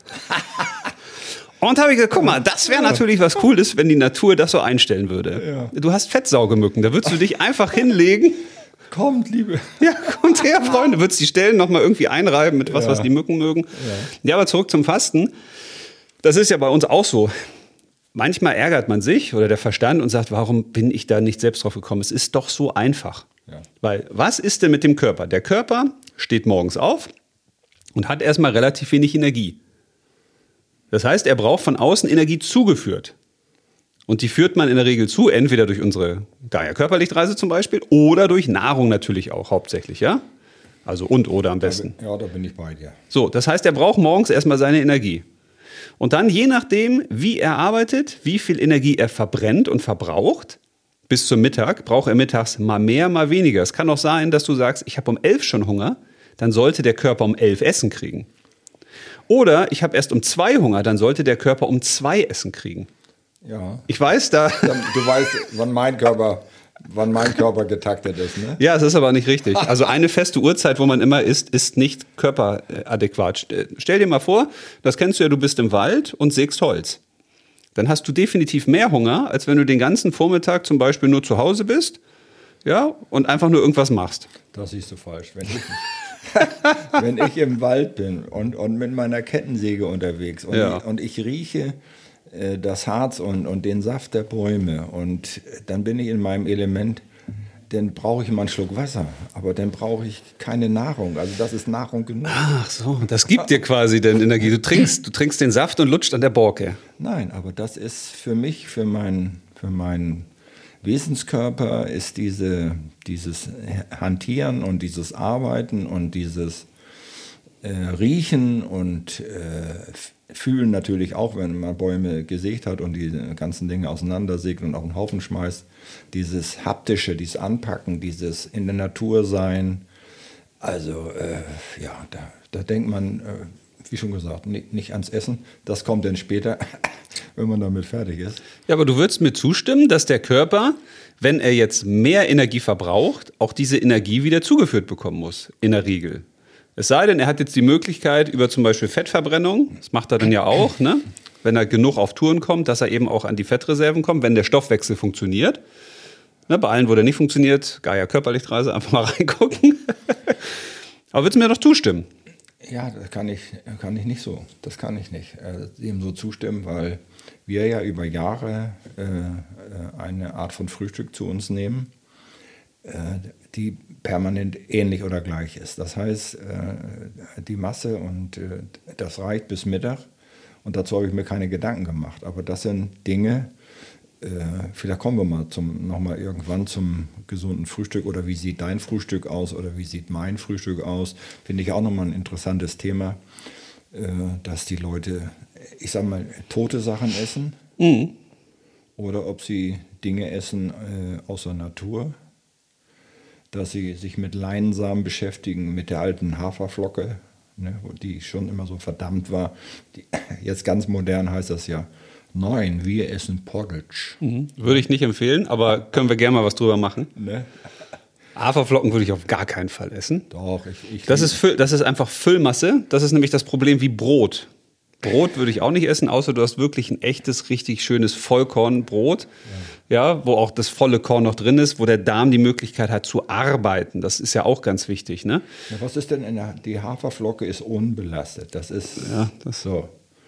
Und da habe ich gesagt, guck mal, das wäre natürlich was Cooles, wenn die Natur das so einstellen würde. Ja. Du hast Fettsaugemücken, da würdest du dich einfach hinlegen. Kommt, liebe. Ja, kommt her, Freunde. Würdest die Stellen nochmal irgendwie einreiben mit was, Ja. was die Mücken mögen. Ja. ja, aber zurück zum Fasten. Das ist ja bei uns auch so. Manchmal ärgert man sich oder der Verstand und sagt, warum bin ich da nicht selbst drauf gekommen? Es ist doch so einfach. Ja. Weil, was ist denn mit dem Körper? Der Körper steht morgens auf und hat erstmal relativ wenig Energie. Das heißt, er braucht von außen Energie zugeführt. Und die führt man in der Regel zu, entweder durch unsere Gaia-Körperlichtreise zum Beispiel oder durch Nahrung natürlich auch hauptsächlich, ja? Also und oder am besten. Ja, da bin ich bei dir. So, das heißt, er braucht morgens erstmal seine Energie. Und dann, je nachdem, wie er arbeitet, wie viel Energie er verbrennt und verbraucht, bis zum Mittag, braucht er mittags mal mehr, mal weniger. Es kann auch sein, dass du sagst, ich habe um elf schon Hunger, dann sollte der Körper um elf Essen kriegen. Oder ich habe erst um zwei Hunger, dann sollte der Körper um zwei Essen kriegen. Ja. Ich weiß, da... Du weißt, wann mein Körper, wann mein Körper getaktet ist, ne? Ja, es ist aber nicht richtig. Also eine feste Uhrzeit, wo man immer isst, ist nicht körperadäquat. Stell dir mal vor, das kennst du ja, du bist im Wald und sägst Holz. Dann hast du definitiv mehr Hunger, als wenn du den ganzen Vormittag zum Beispiel nur zu Hause bist, ja, und einfach nur irgendwas machst. Das siehst du falsch. Wenn ich, wenn ich im Wald bin und, und mit meiner Kettensäge unterwegs und, Ja. ich, und ich rieche äh, das Harz und, und den Saft der Bäume und dann bin ich in meinem Element, dann brauche ich mal einen Schluck Wasser, aber dann brauche ich keine Nahrung. Also das ist Nahrung genug. Ach so, das gibt dir quasi denn Energie. Du trinkst, du trinkst den Saft und lutscht an der Borke. Nein, aber das ist für mich, für meinen für meinen Wesenskörper, ist diese, dieses Hantieren und dieses Arbeiten und dieses äh, Riechen und äh, Fühlen natürlich auch, wenn man Bäume gesägt hat und die ganzen Dinge auseinandersägt und auf den Haufen schmeißt. Dieses Haptische, dieses Anpacken, dieses in der Natur sein, Also, äh, ja, da, da denkt man, äh, wie schon gesagt, nicht, nicht ans Essen. Das kommt dann später, wenn man damit fertig ist. Ja, aber du würdest mir zustimmen, dass der Körper, wenn er jetzt mehr Energie verbraucht, auch diese Energie wieder zugeführt bekommen muss, in der Regel. Es sei denn, er hat jetzt die Möglichkeit über zum Beispiel Fettverbrennung, das macht er dann ja auch, ne? Wenn er genug auf Touren kommt, dass er eben auch an die Fettreserven kommt, wenn der Stoffwechsel funktioniert. Ne, bei allen, wo der nicht funktioniert, Gaia Körperlichtreise, einfach mal reingucken. Aber würdest du mir doch zustimmen? Ja, das kann ich, kann ich nicht so. Das kann ich nicht äh, dem so zustimmen, weil wir ja über Jahre äh, eine Art von Frühstück zu uns nehmen, äh, die permanent ähnlich oder gleich ist. Das heißt, äh, die Masse und äh, das reicht bis Mittag. Und dazu habe ich mir keine Gedanken gemacht. Aber das sind Dinge, äh, vielleicht kommen wir mal zum, noch mal irgendwann zum gesunden Frühstück. Oder wie sieht dein Frühstück aus oder wie sieht mein Frühstück aus? Finde ich auch nochmal ein interessantes Thema, äh, dass die Leute, ich sag mal, tote Sachen essen. Mhm. Oder ob sie Dinge essen äh, aus der Natur. Dass sie sich mit Leinsamen beschäftigen, mit der alten Haferflocke, ne, die schon immer so verdammt war. Die, jetzt ganz modern heißt das ja, nein, wir essen Porridge. Mhm. Würde ich nicht empfehlen, aber können wir gerne mal was drüber machen. Ne? Haferflocken würde ich auf gar keinen Fall essen. Doch, ich, ich das, ist Füll, das ist einfach Füllmasse. Das ist nämlich das Problem wie Brot. Brot würde ich auch nicht essen, außer du hast wirklich ein echtes, richtig schönes Vollkornbrot. Ja. Ja, wo auch das volle Korn noch drin ist, wo der Darm die Möglichkeit hat zu arbeiten. Das ist ja auch ganz wichtig, ne? Ja, was ist denn in der, die Haferflocke ist unbelastet. Das ist ja, das so.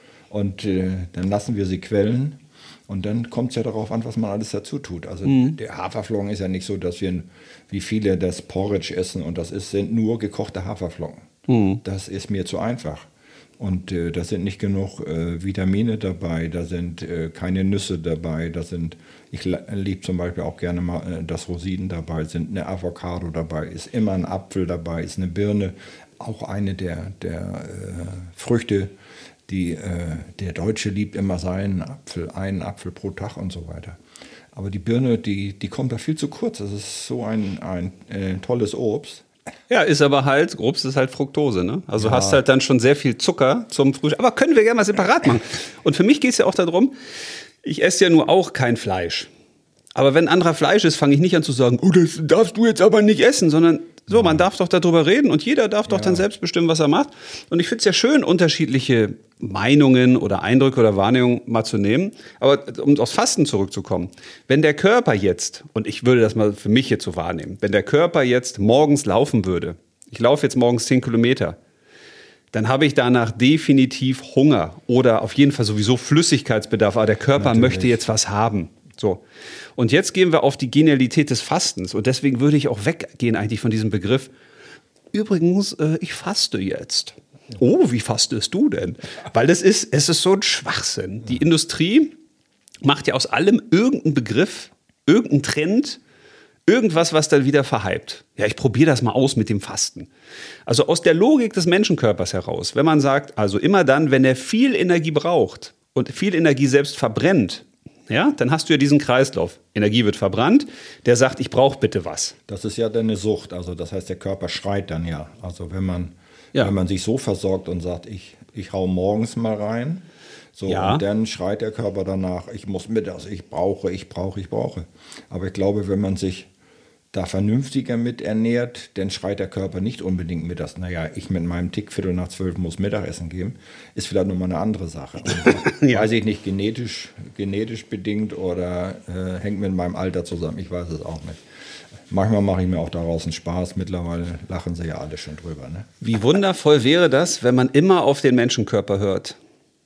Und äh, dann lassen wir sie quellen und dann kommt es ja darauf an, was man alles dazu tut. Also mhm. der Haferflocken ist ja nicht so, dass wir, wie viele das Porridge essen und das ist, sind nur gekochte Haferflocken. Mhm. Das ist mir zu einfach. Und äh, da sind nicht genug äh, Vitamine dabei, da sind äh, keine Nüsse dabei, da sind, ich liebe zum Beispiel auch gerne mal, äh, dass Rosinen dabei sind, eine Avocado dabei, ist immer ein Apfel dabei, ist eine Birne, auch eine der, der äh, Früchte, die äh, der Deutsche liebt immer seinen Apfel, einen Apfel pro Tag und so weiter. Aber die Birne, die, die kommt da viel zu kurz, das ist so ein, ein äh, tolles Obst. Ja, ist aber halt, Obst ist halt Fructose, ne? Also ja. Hast halt dann schon sehr viel Zucker zum Frühstück. Aber können wir gerne mal separat machen. Und für mich geht es ja auch darum, ich esse ja nur auch kein Fleisch. Aber wenn anderer Fleisch ist, fange ich nicht an zu sagen, oh, das darfst du jetzt aber nicht essen, sondern so, man darf doch darüber reden und jeder darf doch ja. dann selbst bestimmen, was er macht. Und ich finde es ja schön, unterschiedliche Meinungen oder Eindrücke oder Wahrnehmungen mal zu nehmen. Aber um aufs Fasten zurückzukommen, wenn der Körper jetzt, und ich würde das mal für mich jetzt so wahrnehmen, wenn der Körper jetzt morgens laufen würde, ich laufe jetzt morgens zehn Kilometer, dann habe ich danach definitiv Hunger oder auf jeden Fall sowieso Flüssigkeitsbedarf. Aber der Körper Natürlich. möchte jetzt was haben. So. Und jetzt gehen wir auf die Genialität des Fastens. Und deswegen würde ich auch weggehen eigentlich von diesem Begriff. Übrigens, äh, ich faste jetzt. Oh, wie fastest du denn? Weil das ist, es ist so ein Schwachsinn. Die Industrie macht ja aus allem irgendeinen Begriff, irgendeinen Trend, irgendwas, was dann wieder verhypt. Ja, ich probiere das mal aus mit dem Fasten. Also aus der Logik des Menschenkörpers heraus, wenn man sagt, also immer dann, wenn er viel Energie braucht und viel Energie selbst verbrennt, ja, dann hast du ja diesen Kreislauf. Energie wird verbrannt, der sagt, ich brauche bitte was. Das ist ja dann eine Sucht, also das heißt, der Körper schreit dann ja. Also wenn man, ja. wenn man sich so versorgt und sagt, ich, ich hau morgens mal rein, so, ja. und dann schreit der Körper danach, ich muss mittags, ich brauche, ich brauche, ich brauche. Aber ich glaube, wenn man sich da vernünftiger mit ernährt, dann schreit der Körper nicht unbedingt mittags. Naja, ich mit meinem Tick Viertel nach zwölf muss Mittagessen geben, ist vielleicht nochmal eine andere Sache. ja. Weiß ich nicht, genetisch, genetisch bedingt oder äh, hängt mit meinem Alter zusammen, ich weiß es auch nicht. Manchmal mache ich mir auch daraus einen Spaß, mittlerweile lachen sie ja alle schon drüber. Ne? Wie wundervoll wäre das, wenn man immer auf den Menschenkörper hört.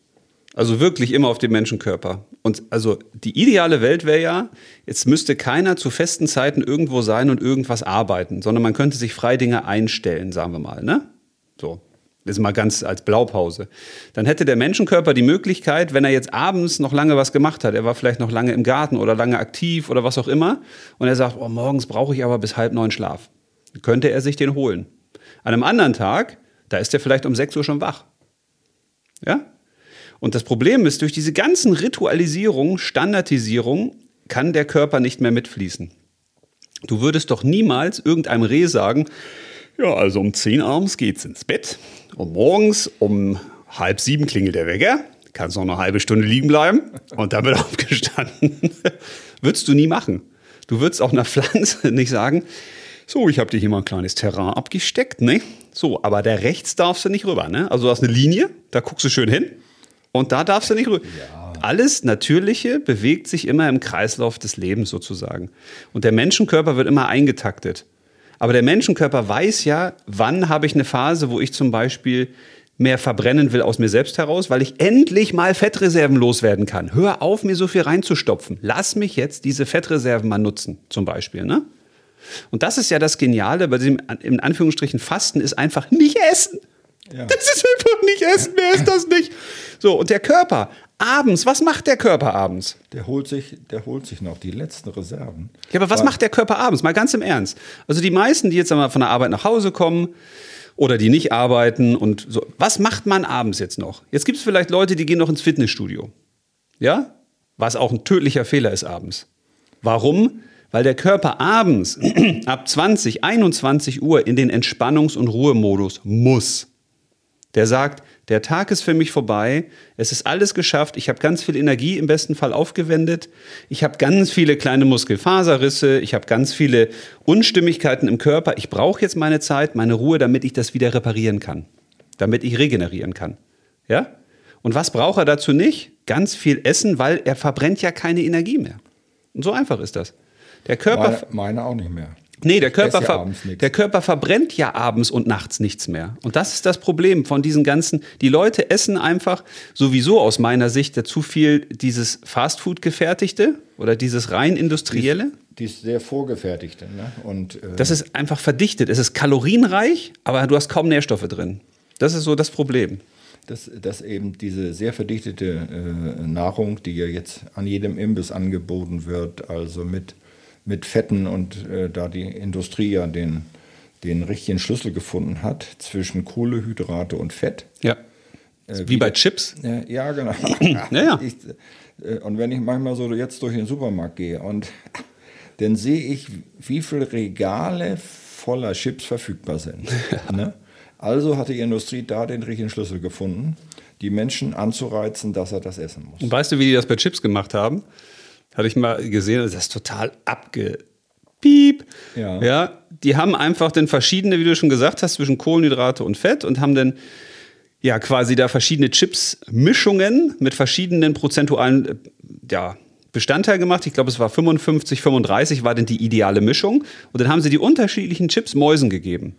Also wirklich immer auf den Menschenkörper. Und also die ideale Welt wäre ja, jetzt müsste keiner zu festen Zeiten irgendwo sein und irgendwas arbeiten, sondern man könnte sich frei Dinge einstellen, sagen wir mal, ne? So, das ist mal ganz als Blaupause. Dann hätte der Menschenkörper die Möglichkeit, wenn er jetzt abends noch lange was gemacht hat, er war vielleicht noch lange im Garten oder lange aktiv oder was auch immer, und er sagt, oh, morgens brauche ich aber bis halb neun Schlaf, dann könnte er sich den holen. An einem anderen Tag, da ist er vielleicht um sechs Uhr schon wach. Ja? Und das Problem ist, durch diese ganzen Ritualisierungen, Standardisierungen kann der Körper nicht mehr mitfließen. Du würdest doch niemals irgendeinem Reh sagen, Ja, also um zehn abends geht's ins Bett und morgens um halb sieben klingelt der Wecker. Kannst noch eine halbe Stunde liegen bleiben und dann wird aufgestanden. Würdest du nie machen. Du würdest auch einer Pflanze nicht sagen, so, ich habe dir hier mal ein kleines Terrain abgesteckt, ne? So, aber da rechts darfst du nicht rüber, ne? Also du hast eine Linie, da guckst du schön hin und da darfst du nicht rüber. Ja. Alles Natürliche bewegt sich immer im Kreislauf des Lebens sozusagen. Und der Menschenkörper wird immer eingetaktet. Aber der Menschenkörper weiß ja, wann habe ich eine Phase, wo ich zum Beispiel mehr verbrennen will aus mir selbst heraus, weil ich endlich mal Fettreserven loswerden kann. Hör auf, mir so viel reinzustopfen. Lass mich jetzt diese Fettreserven mal nutzen, zum Beispiel, ne? Und das ist ja das Geniale bei diesem, in Anführungsstrichen, Fasten, ist einfach nicht essen. Ja. Das ist einfach nicht essen, wer ist das nicht? So, und der Körper, abends, was macht der Körper abends? Der holt sich, der holt sich noch die letzten Reserven. Ja, aber was Weil, macht der Körper abends? Mal ganz im Ernst. Also die meisten, die jetzt einmal von der Arbeit nach Hause kommen oder die nicht arbeiten und so, was macht man abends jetzt noch? Jetzt gibt es vielleicht Leute, die gehen noch ins Fitnessstudio. Ja? Was auch ein tödlicher Fehler ist abends. Warum? Weil der Körper abends ab zwanzig, einundzwanzig Uhr in den Entspannungs- und Ruhemodus muss. Der sagt, der Tag ist für mich vorbei, es ist alles geschafft, ich habe ganz viel Energie im besten Fall aufgewendet, ich habe ganz viele kleine Muskelfaserrisse, ich habe ganz viele Unstimmigkeiten im Körper, ich brauche jetzt meine Zeit, meine Ruhe, damit ich das wieder reparieren kann, damit ich regenerieren kann. Ja? Und was braucht er dazu nicht? Ganz viel essen, weil er verbrennt ja keine Energie mehr. Und so einfach ist das. Der Körper, meine, meine auch nicht mehr. Nee, der Körper, ver- der Körper verbrennt ja abends und nachts nichts mehr. Und das ist das Problem von diesen ganzen, die Leute essen einfach sowieso aus meiner Sicht zu viel dieses Fastfood-gefertigte oder dieses rein industrielle. Die ist sehr vorgefertigte. Ne? Und, äh das ist einfach verdichtet. Es ist kalorienreich, aber du hast kaum Nährstoffe drin. Das ist so das Problem. Dass, dass eben diese sehr verdichtete äh, Nahrung, die ja jetzt an jedem Imbiss angeboten wird, also mit mit Fetten und äh, da die Industrie ja den, den richtigen Schlüssel gefunden hat zwischen Kohlenhydrate und Fett. Ja, äh, wie, wie bei Chips. Äh, ja, genau. ja, ja. Ich, äh, und wenn ich manchmal so jetzt durch den Supermarkt gehe und dann sehe ich, wie viele Regale voller Chips verfügbar sind. Ja. Ne? Also hat die Industrie da den richtigen Schlüssel gefunden, die Menschen anzureizen, dass er das essen muss. Und weißt du, wie die das bei Chips gemacht haben? Hatte ich mal gesehen, das ist total abgepiep. Ja. Ja, die haben einfach dann verschiedene, wie du schon gesagt hast, zwischen Kohlenhydrate und Fett und haben dann ja quasi da verschiedene Chips-Mischungen mit verschiedenen prozentualen ja, Bestandteilen gemacht. Ich glaube, es war fünfundfünfzig, fünfunddreißig war dann die ideale Mischung. Und dann haben sie die unterschiedlichen Chips Mäusen gegeben.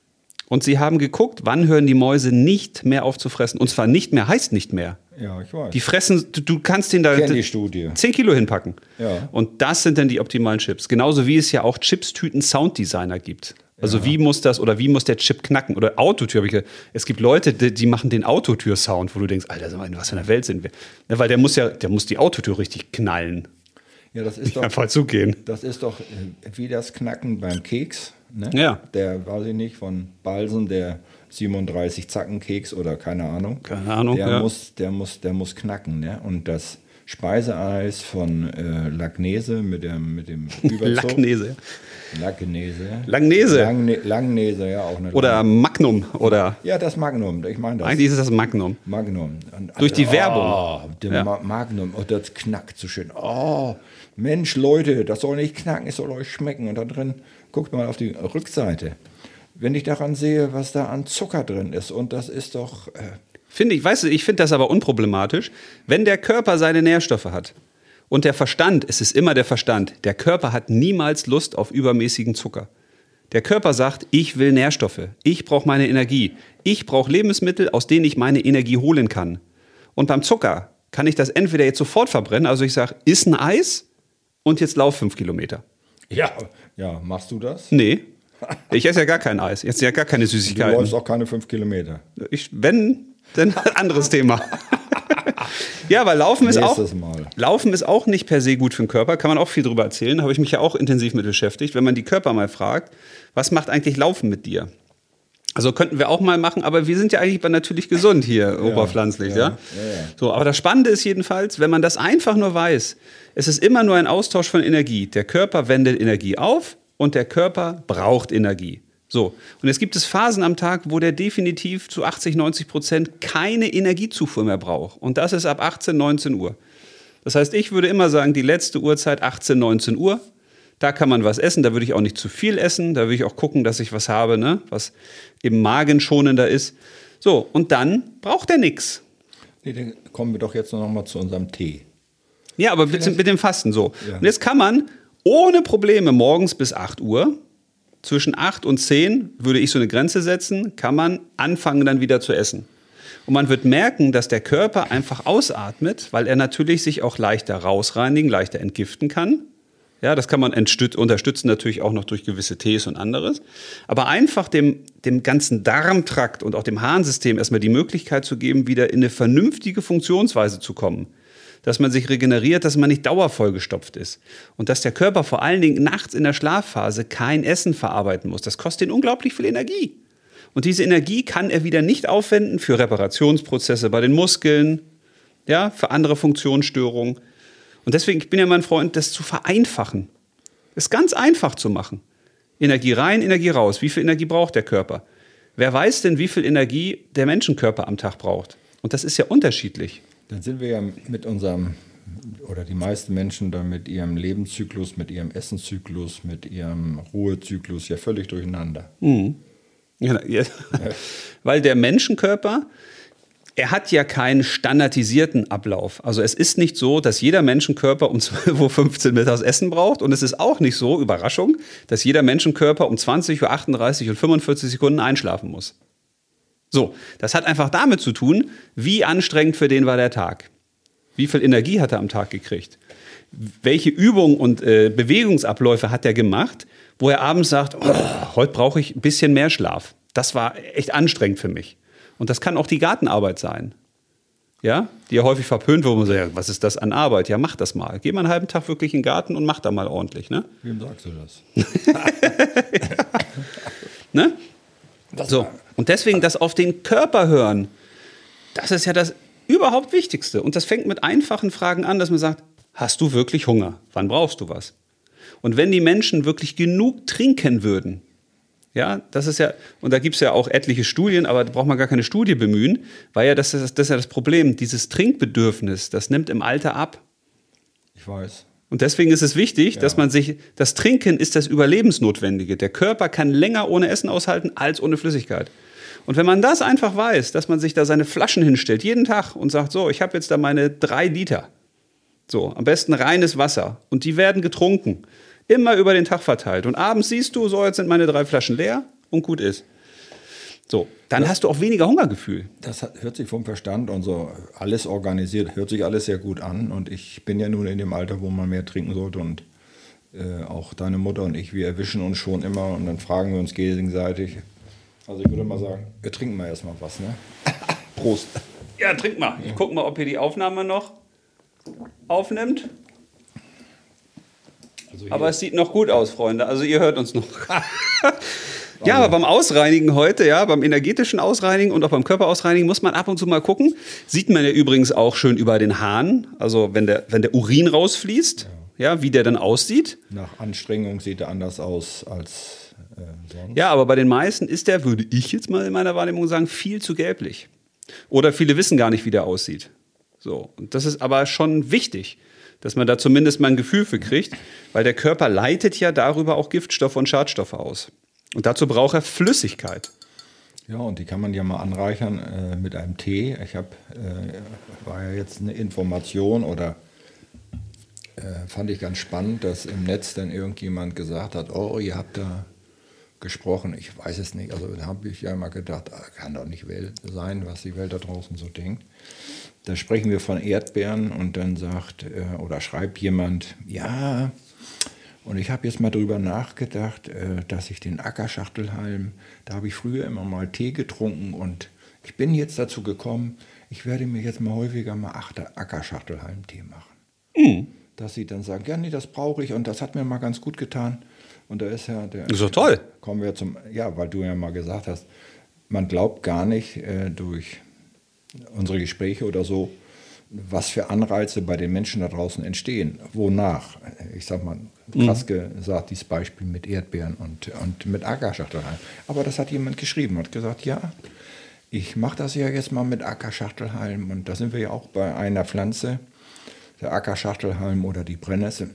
Und sie haben geguckt, wann hören die Mäuse nicht mehr auf zu fressen. Und zwar nicht mehr heißt nicht mehr. Ja, ich weiß. Die fressen, du, du kannst denen da die Studie. zehn Kilo hinpacken. Ja. Und das sind dann die optimalen Chips. Genauso wie es ja auch Chips-Tüten-Sounddesigner gibt. Also ja. wie muss das oder wie muss der Chip knacken? Oder Autotür. Es gibt Leute, die, die machen den Autotür-Sound, wo du denkst, Alter, in was für einer Welt sind wir? Ja, weil der muss ja, der muss die Autotür richtig knallen. Ja, das ist doch, einfach zugehen. Das ist doch wie das Knacken beim Keks. Ne? Ja. Der, weiß ich nicht, von Balsen, der siebenunddreißig Zackenkeks oder keine Ahnung. Keine Ahnung, der ja. muss, der muss, der muss knacken. Ne? Und das Speiseeis von äh, Langnese mit dem, mit dem Überzug. Langnese. Langnese. Langnese. Langne, Langnese, ja auch. Eine oder Lang Magnum. Oder ja, das Magnum, ich meine das. Eigentlich ist es das Magnum. Magnum. Und, Durch die oh, Werbung. Der ja. Magnum, oh, das knackt so schön. Oh, Mensch, Leute, das soll nicht knacken, es soll euch schmecken. Und da drin, guckt mal auf die Rückseite. Wenn ich daran sehe, was da an Zucker drin ist, und das ist doch... Äh finde ich, weißt du, ich finde das aber unproblematisch, wenn der Körper seine Nährstoffe hat. Und der Verstand, es ist immer der Verstand, der Körper hat niemals Lust auf übermäßigen Zucker. Der Körper sagt, ich will Nährstoffe, ich brauche meine Energie, ich brauche Lebensmittel, aus denen ich meine Energie holen kann. Und beim Zucker kann ich das entweder jetzt sofort verbrennen, also ich sage, iss ein Eis und jetzt lauf fünf Kilometer. Ja, ja, machst du das? Nee, ich esse ja gar kein Eis, ich esse ja gar keine Süßigkeiten. Du läufst auch keine fünf Kilometer. Ich, wenn, dann ein anderes Thema. Ja, weil Laufen ist, auch, Laufen ist auch nicht per se gut für den Körper, kann man auch viel drüber erzählen, da habe ich mich ja auch intensiv mit beschäftigt. Wenn man die Körper mal fragt, was macht eigentlich Laufen mit dir? Also könnten wir auch mal machen, aber wir sind ja eigentlich natürlich gesund hier, ja, oberpflanzlich. Ja, ja? Ja, ja. So, aber das Spannende ist jedenfalls, wenn man das einfach nur weiß, es ist immer nur ein Austausch von Energie. Der Körper wendet Energie auf und der Körper braucht Energie. So, und jetzt gibt es Phasen am Tag, wo der definitiv zu achtzig, neunzig Prozent keine Energiezufuhr mehr braucht. Und das ist ab achtzehn, neunzehn Uhr. Das heißt, ich würde immer sagen, die letzte Uhrzeit achtzehn, neunzehn Uhr. Da kann man was essen, da würde ich auch nicht zu viel essen. Da würde ich auch gucken, dass ich was habe, ne? Was im Magen schonender ist. So, und dann braucht er nichts. Nee, dann kommen wir doch jetzt noch mal zu unserem Tee. Ja, aber mit, mit dem Fasten so. Ja. Und jetzt kann man ohne Probleme morgens bis acht Uhr, zwischen acht und zehn würde ich so eine Grenze setzen, kann man anfangen dann wieder zu essen. Und man wird merken, dass der Körper einfach ausatmet, weil er natürlich sich auch leichter rausreinigen, leichter entgiften kann. Ja, das kann man unterstützen natürlich auch noch durch gewisse Tees und anderes. Aber einfach dem, dem ganzen Darmtrakt und auch dem Harnsystem erstmal die Möglichkeit zu geben, wieder in eine vernünftige Funktionsweise zu kommen. Dass man sich regeneriert, dass man nicht dauervollgestopft ist. Und dass der Körper vor allen Dingen nachts in der Schlafphase kein Essen verarbeiten muss. Das kostet ihn unglaublich viel Energie. Und diese Energie kann er wieder nicht aufwenden für Reparationsprozesse bei den Muskeln, ja, für andere Funktionsstörungen. Und deswegen, ich bin ja mein Freund, das zu vereinfachen. Das ist ganz einfach zu machen. Energie rein, Energie raus. Wie viel Energie braucht der Körper? Wer weiß denn, wie viel Energie der Menschenkörper am Tag braucht? Und das ist ja unterschiedlich. Dann sind wir ja mit unserem, oder die meisten Menschen da mit ihrem Lebenszyklus, mit ihrem Essenszyklus, mit ihrem Ruhezyklus ja völlig durcheinander. Mhm. Ja, ja. Weil der Menschenkörper, er hat ja keinen standardisierten Ablauf. Also es ist nicht so, dass jeder Menschenkörper um zwölf Uhr fünfzehn mittags Essen braucht. Und es ist auch nicht so, Überraschung, dass jeder Menschenkörper um zwanzig Uhr achtunddreißig und fünfundvierzig Sekunden einschlafen muss. So, das hat einfach damit zu tun, wie anstrengend für den war der Tag. Wie viel Energie hat er am Tag gekriegt? Welche Übungen und äh, Bewegungsabläufe hat er gemacht, wo er abends sagt, oh, heute brauche ich ein bisschen mehr Schlaf. Das war echt anstrengend für mich. Und das kann auch die Gartenarbeit sein, ja, die ja häufig verpönt wird, wo man sagt, ja, was ist das an Arbeit? Ja, mach das mal. Geh mal einen halben Tag wirklich in den Garten und mach da mal ordentlich. Ne? Wem sagst du das? ja. Ne? So. Und deswegen das auf den Körper hören, das ist ja das überhaupt Wichtigste. Und das fängt mit einfachen Fragen an, dass man sagt, hast du wirklich Hunger? Wann brauchst du was? Und wenn die Menschen wirklich genug trinken würden, ja, das ist ja, und da gibt es ja auch etliche Studien, aber da braucht man gar keine Studie bemühen, weil ja das ist, das ist ja das Problem, dieses Trinkbedürfnis, das nimmt im Alter ab. Ich weiß. Und deswegen ist es wichtig, ja. dass man sich, das Trinken ist das Überlebensnotwendige. Der Körper kann länger ohne Essen aushalten als ohne Flüssigkeit. Und wenn man das einfach weiß, dass man sich da seine Flaschen hinstellt, jeden Tag und sagt, so, ich habe jetzt da meine drei Liter, so, am besten reines Wasser und die werden getrunken, immer über den Tag verteilt. Und abends siehst du, so, jetzt sind meine drei Flaschen leer und gut ist. So, dann das, hast du auch weniger Hungergefühl. Das hört sich vom Verstand und so alles organisiert, hört sich alles sehr gut an. Und ich bin ja nun in dem Alter, wo man mehr trinken sollte. Und äh, auch deine Mutter und ich, wir erwischen uns schon immer und dann fragen wir uns gegenseitig. Also ich würde mal sagen, wir trinken mal erstmal was, ne? Prost. Ja, trink mal. Ich gucke mal, ob hier die Aufnahme noch aufnimmt. Also aber es sieht noch gut aus, Freunde. Also ihr hört uns noch. Ja, aber beim Ausreinigen heute, ja, beim energetischen Ausreinigen und auch beim Körperausreinigen muss man ab und zu mal gucken. Sieht man ja übrigens auch schön über den Hahn, also wenn der, wenn der Urin rausfließt, ja. ja, wie der dann aussieht. Nach Anstrengung sieht er anders aus als äh, sonst. Ja, aber bei den meisten ist der, würde ich jetzt mal in meiner Wahrnehmung sagen, viel zu gelblich. Oder viele wissen gar nicht, wie der aussieht. So, und das ist aber schon wichtig, dass man da zumindest mal ein Gefühl für kriegt, weil der Körper leitet ja darüber auch Giftstoffe und Schadstoffe aus. Und dazu braucht er Flüssigkeit. Ja, und die kann man ja mal anreichern äh, mit einem Tee. Ich habe, äh, war ja jetzt eine Information oder äh, fand ich ganz spannend, dass im Netz dann irgendjemand gesagt hat, oh, ihr habt da gesprochen. Ich weiß es nicht. Also da habe ich ja immer gedacht, ah, kann doch nicht sein, was die Welt da draußen so denkt. Da sprechen wir von Erdbeeren und dann sagt äh, oder schreibt jemand, ja, und ich habe jetzt mal drüber nachgedacht, äh, dass ich den Ackerschachtelhalm, da habe ich früher immer mal Tee getrunken und ich bin jetzt dazu gekommen, ich werde mir jetzt mal häufiger mal Ackerschachtelhalm-Tee machen. Mhm. Dass sie dann sagen, ja, nee, das brauche ich und das hat mir mal ganz gut getan. Und da ist ja der. Das ist doch toll. Kommen wir zum, ja, weil du ja mal gesagt hast, man glaubt gar nicht äh, durch unsere Gespräche oder so, was für Anreize bei den Menschen da draußen entstehen. Wonach? Ich sag mal, krass gesagt, dieses Beispiel mit Erdbeeren und, und mit Ackerschachtelhalm. Aber das hat jemand geschrieben, hat gesagt, ja, ich mache das ja jetzt mal mit Ackerschachtelhalm. Und da sind wir ja auch bei einer Pflanze, der Ackerschachtelhalm oder die Brennnessel,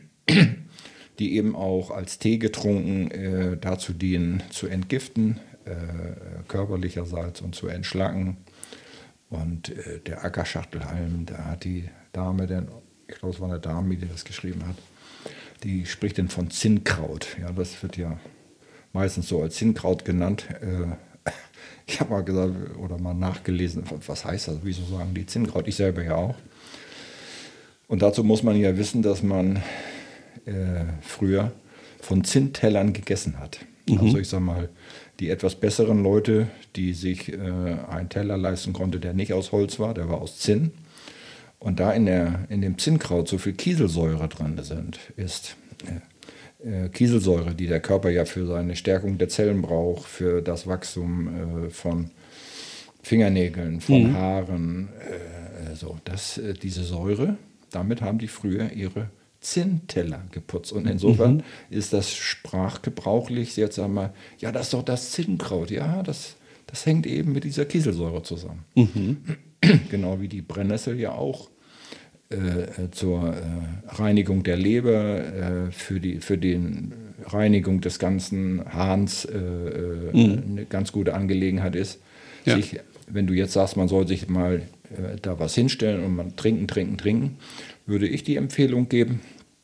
die eben auch als Tee getrunken äh, dazu dienen, zu entgiften, äh, körperlicherseits und zu entschlacken. Und äh, der Ackerschachtelhalm, da hat die Dame, denn, ich glaube, es war eine Dame, die das geschrieben hat, die spricht dann von Zinnkraut. Ja, das wird ja meistens so als Zinnkraut genannt. Äh, ich habe mal gesagt oder mal nachgelesen, was heißt das? Wieso sagen die Zinnkraut? Ich selber ja auch. Und dazu muss man ja wissen, dass man äh, früher von Zinntellern gegessen hat. Mhm. Also ich sag mal, die etwas besseren Leute, die sich äh, einen Teller leisten konnten, der nicht aus Holz war, der war aus Zinn. Und da in, der, in dem Zinnkraut so viel Kieselsäure drin sind, ist äh, äh, Kieselsäure, die der Körper ja für seine Stärkung der Zellen braucht, für das Wachstum äh, von Fingernägeln, von mhm. Haaren, äh, so, das, äh, diese Säure, damit haben die früher ihre Zinnteller geputzt. Und insofern mhm. ist das sprachgebrauchlich, jetzt sagen wir, ja, das ist doch das Zinnkraut. Ja, das, das hängt eben mit dieser Kieselsäure zusammen. Mhm. Genau wie die Brennnessel ja auch äh, zur äh, Reinigung der Leber, äh, für die für den Reinigung des ganzen Hahns äh, mhm. eine ganz gute Angelegenheit ist. Ja. Sich, wenn du jetzt sagst, man soll sich mal äh, da was hinstellen und man trinken, trinken, trinken, würde ich die Empfehlung geben,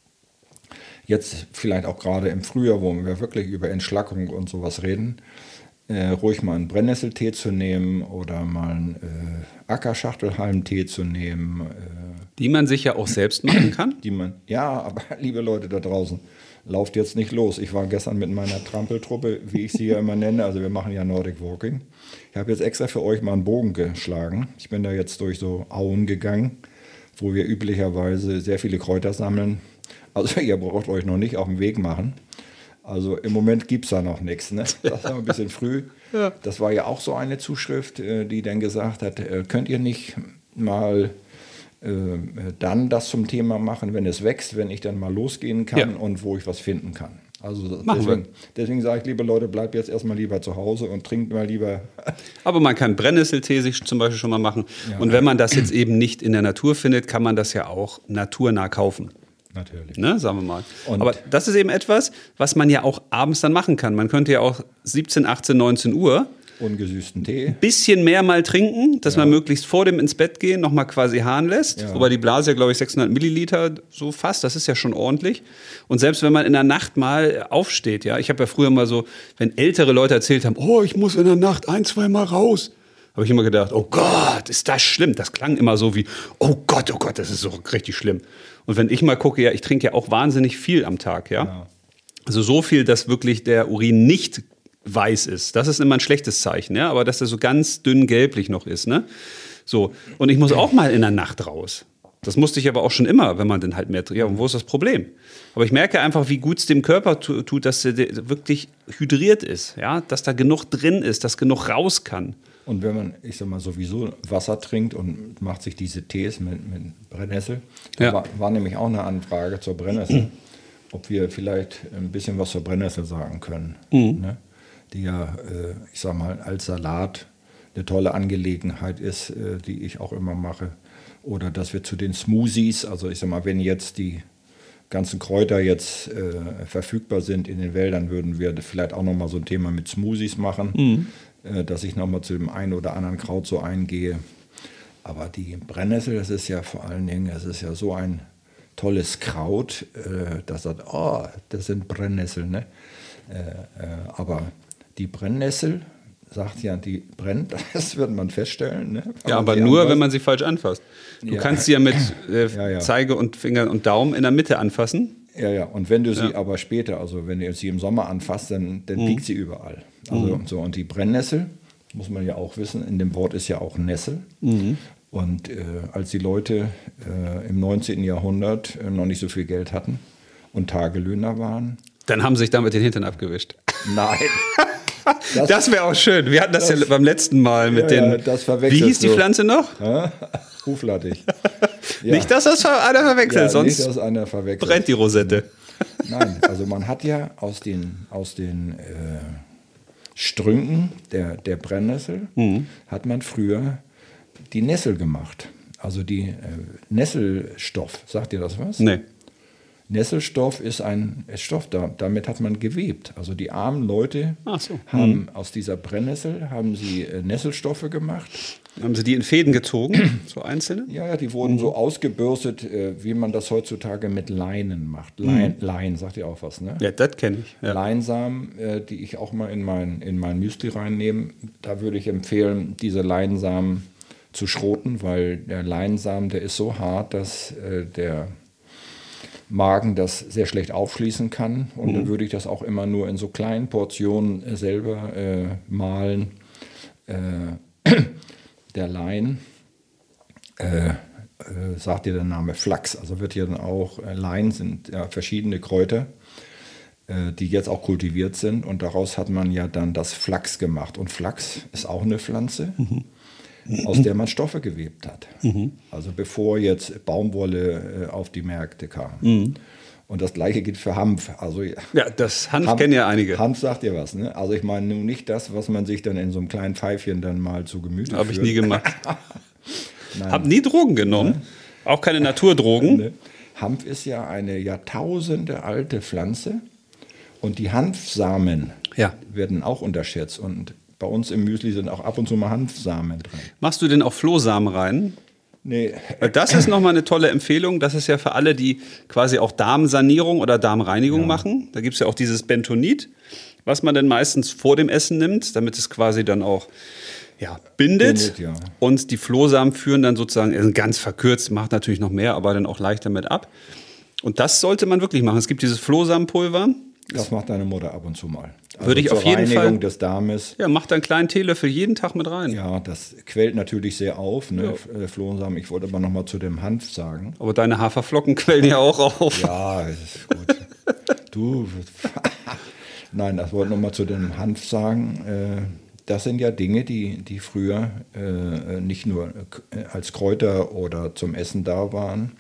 jetzt vielleicht auch gerade im Frühjahr, wo wir wirklich über Entschlackung und sowas reden, äh, ruhig mal einen Brennnesseltee zu nehmen oder mal einen äh, Ackerschachtelhalmtee zu nehmen. Äh, die man sich ja auch selbst machen kann? Die man, ja, aber liebe Leute da draußen, lauft jetzt nicht los. Ich war gestern mit meiner Trampeltruppe, wie ich sie ja immer nenne, also wir machen ja Nordic Walking. Ich habe jetzt extra für euch mal einen Bogen geschlagen. Ich bin da jetzt durch so Auen gegangen, wo wir üblicherweise sehr viele Kräuter sammeln. Also ihr braucht euch noch nicht auf den Weg machen. Also im Moment gibt es da noch nichts. Ne? Das ist ein bisschen früh. Ja. Das war ja auch so eine Zuschrift, die dann gesagt hat, könnt ihr nicht mal äh, dann das zum Thema machen, wenn es wächst, wenn ich dann mal losgehen kann ja. und wo ich was finden kann. Also deswegen, deswegen sage ich, liebe Leute, bleibt jetzt erstmal lieber zu Hause und trinkt mal lieber. Aber man kann Brennnesseltee sich zum Beispiel schon mal machen. Ja. Und wenn man das jetzt eben nicht in der Natur findet, kann man das ja auch naturnah kaufen. Natürlich. Ne, sagen wir mal. Und aber das ist eben etwas, was man ja auch abends dann machen kann. Man könnte ja auch siebzehn, achtzehn, neunzehn Uhr ungesüßten Tee. Ein bisschen mehr mal trinken, dass ja. man möglichst vor dem ins Bett gehen noch mal quasi Hahn lässt. Ja. Wobei die Blase ja, glaube ich, sechshundert Milliliter so fast. Das ist ja schon ordentlich. Und selbst wenn man in der Nacht mal aufsteht, ja, ich habe ja früher mal so, wenn ältere Leute erzählt haben, oh, ich muss in der Nacht ein, zwei Mal raus, habe ich immer gedacht, oh Gott, ist das schlimm. Das klang immer so wie, oh Gott, oh Gott, das ist so richtig schlimm. Und wenn ich mal gucke, ja, ich trinke ja auch wahnsinnig viel am Tag, ja. ja. Also so viel, dass wirklich der Urin nicht weiß ist. Das ist immer ein schlechtes Zeichen, ja, aber dass er so ganz dünn gelblich noch ist, ne? So. Und ich muss auch mal in der Nacht raus. Das musste ich aber auch schon immer, wenn man dann halt mehr trinkt. Ja, und wo ist das Problem? Aber ich merke einfach, wie gut es dem Körper tut, dass er wirklich hydriert ist, ja, dass da genug drin ist, dass genug raus kann. Und wenn man, ich sag mal, sowieso Wasser trinkt und macht sich diese Tees mit, mit Brennnessel, ja. war, war nämlich auch eine Anfrage zur Brennnessel, ob wir vielleicht ein bisschen was zur Brennnessel sagen können. Mhm. Ne? Die ja, äh, ich sag mal, als Salat eine tolle Angelegenheit ist, äh, die ich auch immer mache. Oder dass wir zu den Smoothies, also ich sag mal, wenn jetzt die ganzen Kräuter jetzt äh, verfügbar sind in den Wäldern, würden wir vielleicht auch nochmal so ein Thema mit Smoothies machen, mhm. äh, dass ich nochmal zu dem einen oder anderen Kraut so eingehe. Aber die Brennnessel, das ist ja vor allen Dingen, das ist ja so ein tolles Kraut, äh, das sagt, oh, das sind Brennnesseln, ne? Äh, äh, aber die Brennnessel, sagt ja, die brennt, das wird man feststellen. Ne? Ja, aber nur, anfasst. Wenn man sie falsch anfasst. Du ja. kannst sie ja mit äh, ja, ja. Zeige und Finger und Daumen in der Mitte anfassen. Ja, ja, und wenn du sie ja. aber später, also wenn du sie im Sommer anfasst, dann, dann mhm. liegt sie überall. Also mhm. so, und die Brennnessel, muss man ja auch wissen, in dem Wort ist ja auch Nessel. Mhm. Und äh, als die Leute äh, im neunzehnten Jahrhundert äh, noch nicht so viel Geld hatten und Tagelöhner waren, dann haben sie sich damit den Hintern abgewischt. Nein. Das, das wäre auch schön. Wir hatten das, das ja beim letzten Mal mit ja, den. Ja, das wie hieß die so. Pflanze noch? Huflattig. Ja. Nicht, dass das einer verwechselt, ja, sonst nicht, dass einer verwechselt. brennt die Rosette. Nein, also man hat ja aus den, aus den äh, Strünken der, der Brennnessel, mhm. hat man früher die Nessel gemacht. Also die äh, Nesselstoff. Sagt ihr das was? Nee. Nesselstoff ist ein Stoff, da, damit hat man gewebt. Also die armen Leute Ach so. haben mhm. aus dieser Brennnessel haben sie äh, Nesselstoffe gemacht. Haben sie die in Fäden gezogen, so einzelne? Ja, ja, die wurden mhm. so ausgebürstet, äh, wie man das heutzutage mit Leinen macht. Lein, mhm. Lein, sagt ihr auch was, ne? Ja, das kenne ich. Ja. Leinsamen, äh, die ich auch mal in mein, in mein Müsli reinnehme, da würde ich empfehlen, diese Leinsamen zu schroten, weil der Leinsamen, der ist so hart, dass äh, der Magen das sehr schlecht aufschließen kann. Und mhm. dann würde ich das auch immer nur in so kleinen Portionen äh, selber äh, mahlen. Äh, der Lein, äh, äh, sagt dir der Name Flachs, also wird hier dann auch, äh, Lein sind ja verschiedene Kräuter, äh, die jetzt auch kultiviert sind und daraus hat man ja dann das Flachs gemacht. Und Flachs ist auch eine Pflanze, mhm. aus der man Stoffe gewebt hat. Mhm. Also bevor jetzt Baumwolle äh, auf die Märkte kam. Mhm. Und das Gleiche gilt für Hanf. Also, ja, das Hanf, Hanf kennen ja einige. Hanf sagt dir was, ne? Also ich meine nun nicht das, was man sich dann in so einem kleinen Pfeifchen dann mal zu Gemüte führt. Habe ich nie gemacht. Hab nie Drogen genommen. Ne? Auch keine Naturdrogen. Ne? Hanf ist ja eine Jahrtausende alte Pflanze. Und die Hanfsamen ja. werden auch unterschätzt. Und bei uns im Müsli sind auch ab und zu mal Hanfsamen drin. Machst du denn auch Flohsamen rein? Nee. Das ist nochmal eine tolle Empfehlung. Das ist ja für alle, die quasi auch Darmsanierung oder Darmreinigung ja. machen. Da gibt es ja auch dieses Bentonit, was man dann meistens vor dem Essen nimmt, damit es quasi dann auch ja, bindet. bindet ja. Und die Flohsamen führen dann sozusagen, also ganz verkürzt, macht natürlich noch mehr, aber dann auch leichter mit ab. Und das sollte man wirklich machen. Es gibt dieses Flohsamenpulver. Das macht deine Mutter ab und zu mal. Also würde ich auf jeden Reinigung Fall. Des Darmes. Ja, mach da einen kleinen Teelöffel jeden Tag mit rein. Ja, das quält natürlich sehr auf, ne? Ja. Flohsamen. Ich wollte aber noch mal zu dem Hanf sagen. Aber deine Haferflocken quellen ja auch auf. Ja, ist gut. Du. Nein, das wollte ich noch mal zu dem Hanf sagen. Das sind ja Dinge, die, die früher nicht nur als Kräuter oder zum Essen da waren,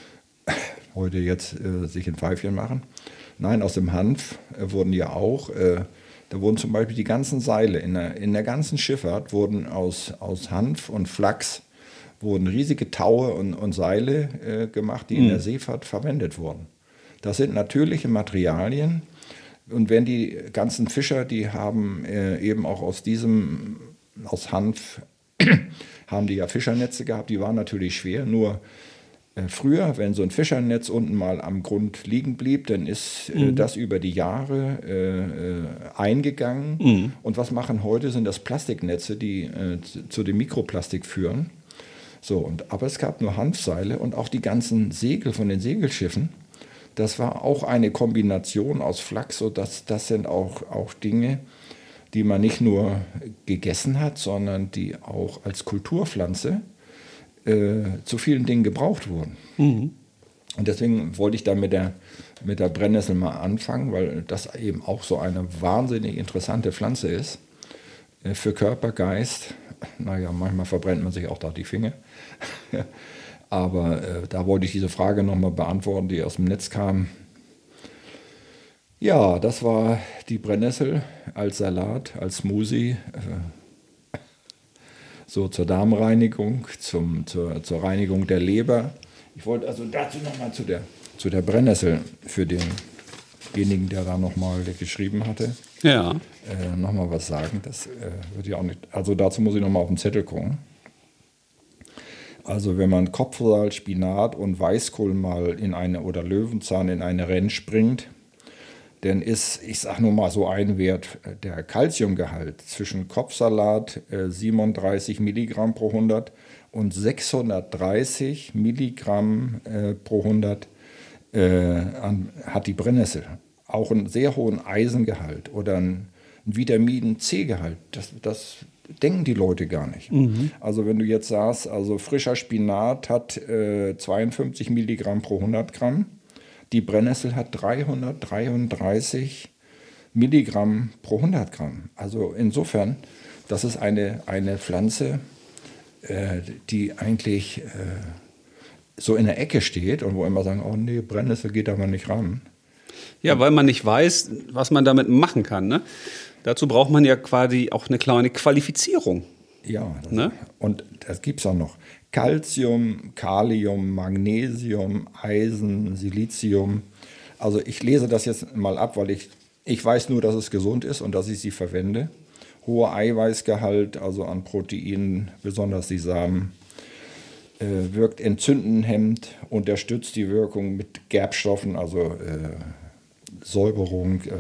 heute jetzt sich in Pfeifchen machen. Nein, aus dem Hanf äh, wurden ja auch, äh, da wurden zum Beispiel die ganzen Seile in der, in der ganzen Schifffahrt wurden aus, aus Hanf und Flachs wurden riesige Taue und, und Seile äh, gemacht, die mhm. in der Seefahrt verwendet wurden. Das sind natürliche Materialien und wenn die ganzen Fischer, die haben äh, eben auch aus diesem, aus Hanf, haben die ja Fischernetze gehabt, die waren natürlich schwer, nur früher, wenn so ein Fischernetz unten mal am Grund liegen blieb, dann ist äh, mhm. das über die Jahre äh, eingegangen. Mhm. Und was machen heute, sind das Plastiknetze, die äh, zu, zu dem Mikroplastik führen. So, und, aber es gab nur Hanfseile und auch die ganzen Segel von den Segelschiffen. Das war auch eine Kombination aus Flachs. So dass, das sind auch, auch Dinge, die man nicht nur gegessen hat, sondern die auch als Kulturpflanze zu vielen Dingen gebraucht wurden. Mhm. Und deswegen wollte ich da mit der, mit der Brennnessel mal anfangen, weil das eben auch so eine wahnsinnig interessante Pflanze ist. Für Körper, Geist. Naja, manchmal verbrennt man sich auch da die Finger. Aber äh, da wollte ich diese Frage nochmal beantworten, die aus dem Netz kam. Ja, das war die Brennnessel als Salat, als Smoothie. Äh, So zur Darmreinigung, zum, zur, zur Reinigung der Leber. Ich wollte also dazu nochmal zu der, zu der Brennnessel für denjenigen, der da nochmal geschrieben hatte, ja. äh, nochmal was sagen. Das äh, wird ja auch nicht. Also dazu muss ich nochmal auf den Zettel gucken. Also wenn man Kopfsalat, Spinat und Weißkohl mal in eine oder Löwenzahn in eine Renne springt, dann ist, ich sage nur mal so ein Wert, der Calciumgehalt zwischen Kopfsalat äh, siebenunddreißig Milligramm pro hundert und sechshundertdreißig Milligramm äh, pro hundert äh, an, hat die Brennnessel. Auch einen sehr hohen Eisengehalt oder einen Vitamin-C-Gehalt. Das, das denken die Leute gar nicht. Mhm. Also wenn du jetzt sagst, also frischer Spinat hat äh, zweiundfünfzig Milligramm pro hundert Gramm, die Brennnessel hat dreihundertdreiunddreißig Milligramm pro hundert Gramm. Also insofern, das ist eine, eine Pflanze, äh, die eigentlich äh, so in der Ecke steht und wo immer sagen, oh nee, Brennnessel geht da mal nicht ran. Ja, weil man nicht weiß, was man damit machen kann. Ne? Dazu braucht man ja quasi auch eine kleine Qualifizierung. Ja, das ne? Und das gibt es auch noch. Calcium, Kalium, Magnesium, Eisen, Silizium. Also ich lese das jetzt mal ab, weil ich, ich weiß nur, dass es gesund ist und dass ich sie verwende. Hoher Eiweißgehalt, also an Proteinen, besonders die Samen, äh, wirkt entzündend, hemmend, unterstützt die Wirkung mit Gerbstoffen, also äh, Säuberung. Äh.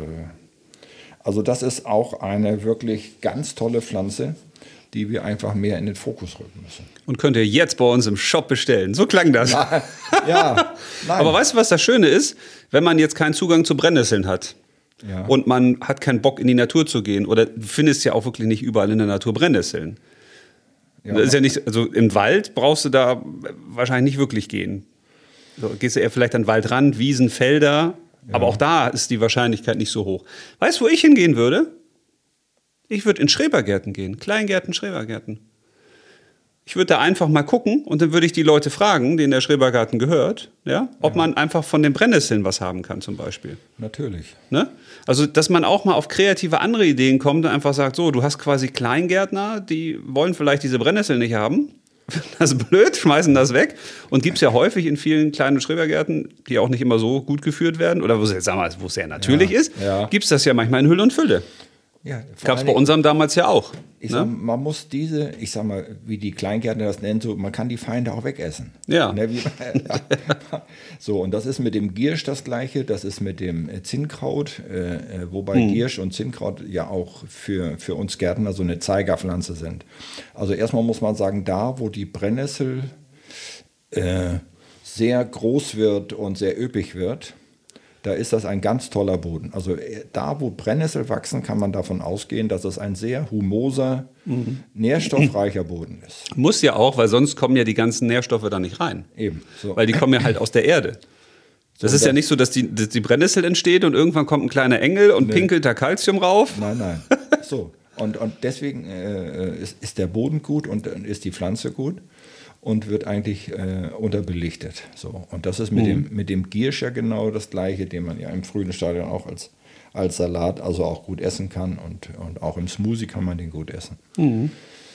Also das ist auch eine wirklich ganz tolle Pflanze, die wir einfach mehr in den Fokus rücken müssen. Und könnt ihr jetzt bei uns im Shop bestellen. So klang das. Na, ja, nein. Aber weißt du, was das Schöne ist? Wenn man jetzt keinen Zugang zu Brennnesseln hat ja. und man hat keinen Bock, in die Natur zu gehen, oder du findest ja auch wirklich nicht überall in der Natur Brennnesseln. Ja, das ist ja nicht, also im Wald brauchst du da wahrscheinlich nicht wirklich gehen. So, gehst du eher vielleicht an den Waldrand, Wiesen, Felder, ja. aber auch da ist die Wahrscheinlichkeit nicht so hoch. Weißt du, wo ich hingehen würde? Ich würde in Schrebergärten gehen, Kleingärten, Schrebergärten. Ich würde da einfach mal gucken und dann würde ich die Leute fragen, denen der Schrebergarten gehört, ja, ob ja. man einfach von den Brennnesseln was haben kann zum Beispiel. Natürlich. Ne? Also, dass man auch mal auf kreative andere Ideen kommt und einfach sagt, so, du hast quasi Kleingärtner, die wollen vielleicht diese Brennnesseln nicht haben. Das ist blöd, schmeißen das weg. Und gibt es ja häufig in vielen kleinen Schrebergärten, die auch nicht immer so gut geführt werden, oder wo es, sag mal, wo es sehr natürlich ja. ist, ja. gibt es das ja manchmal in Hülle und Fülle. Ja, gab es bei unserem damals ja auch. Ich ne? sag, man muss diese, ich sag mal, wie die Kleingärtner das nennen, so, man kann die Feinde auch wegessen. Ja. Ne, wie, ja. So, und das ist mit dem Giersch das Gleiche, das ist mit dem Zinnkraut, äh, wobei hm. Giersch und Zinnkraut ja auch für, für uns Gärtner so eine Zeigerpflanze sind. Also erstmal muss man sagen, da wo die Brennnessel äh, sehr groß wird und sehr üppig wird, da ist das ein ganz toller Boden. Also da, wo Brennnessel wachsen, kann man davon ausgehen, dass es ein sehr humoser, mhm. nährstoffreicher Boden ist. Muss ja auch, weil sonst kommen ja die ganzen Nährstoffe da nicht rein. Eben. So. Weil die kommen ja halt aus der Erde. Das so, ist ja nicht so, dass die, dass die Brennnessel entsteht und irgendwann kommt ein kleiner Engel und nee. pinkelt da Kalzium rauf. Nein, nein. So. Und, und deswegen äh, ist, ist der Boden gut und ist die Pflanze gut. Und wird eigentlich äh, unterbelichtet. So. Und das ist mit, mhm. dem, mit dem Giersch ja genau das Gleiche, den man ja im frühen Stadium auch als, als Salat also auch gut essen kann. Und, und auch im Smoothie kann man den gut essen. Mhm.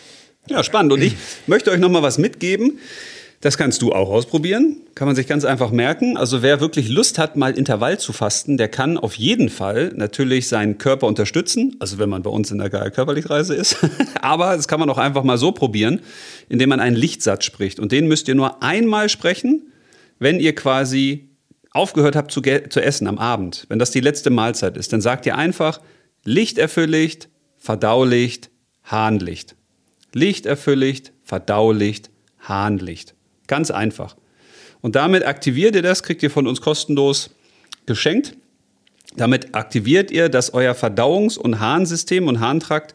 Ja, spannend. Und ich möchte euch noch mal was mitgeben. Das kannst du auch ausprobieren. Kann man sich ganz einfach merken. Also wer wirklich Lust hat, mal Intervall zu fasten, der kann auf jeden Fall natürlich seinen Körper unterstützen. Also wenn man bei uns in der Gaia Körperlichreise ist. Aber das kann man auch einfach mal so probieren, indem man einen Lichtsatz spricht. Und den müsst ihr nur einmal sprechen, wenn ihr quasi aufgehört habt zu, zu essen am Abend. Wenn das die letzte Mahlzeit ist, dann sagt ihr einfach Lichterfüllicht, Verdaulicht, Harnlicht. Lichterfüllicht, Verdaulicht, Harnlicht. Ganz einfach. Und damit aktiviert ihr das, kriegt ihr von uns kostenlos geschenkt. Damit aktiviert ihr, dass euer Verdauungs- und Harnsystem und Harntrakt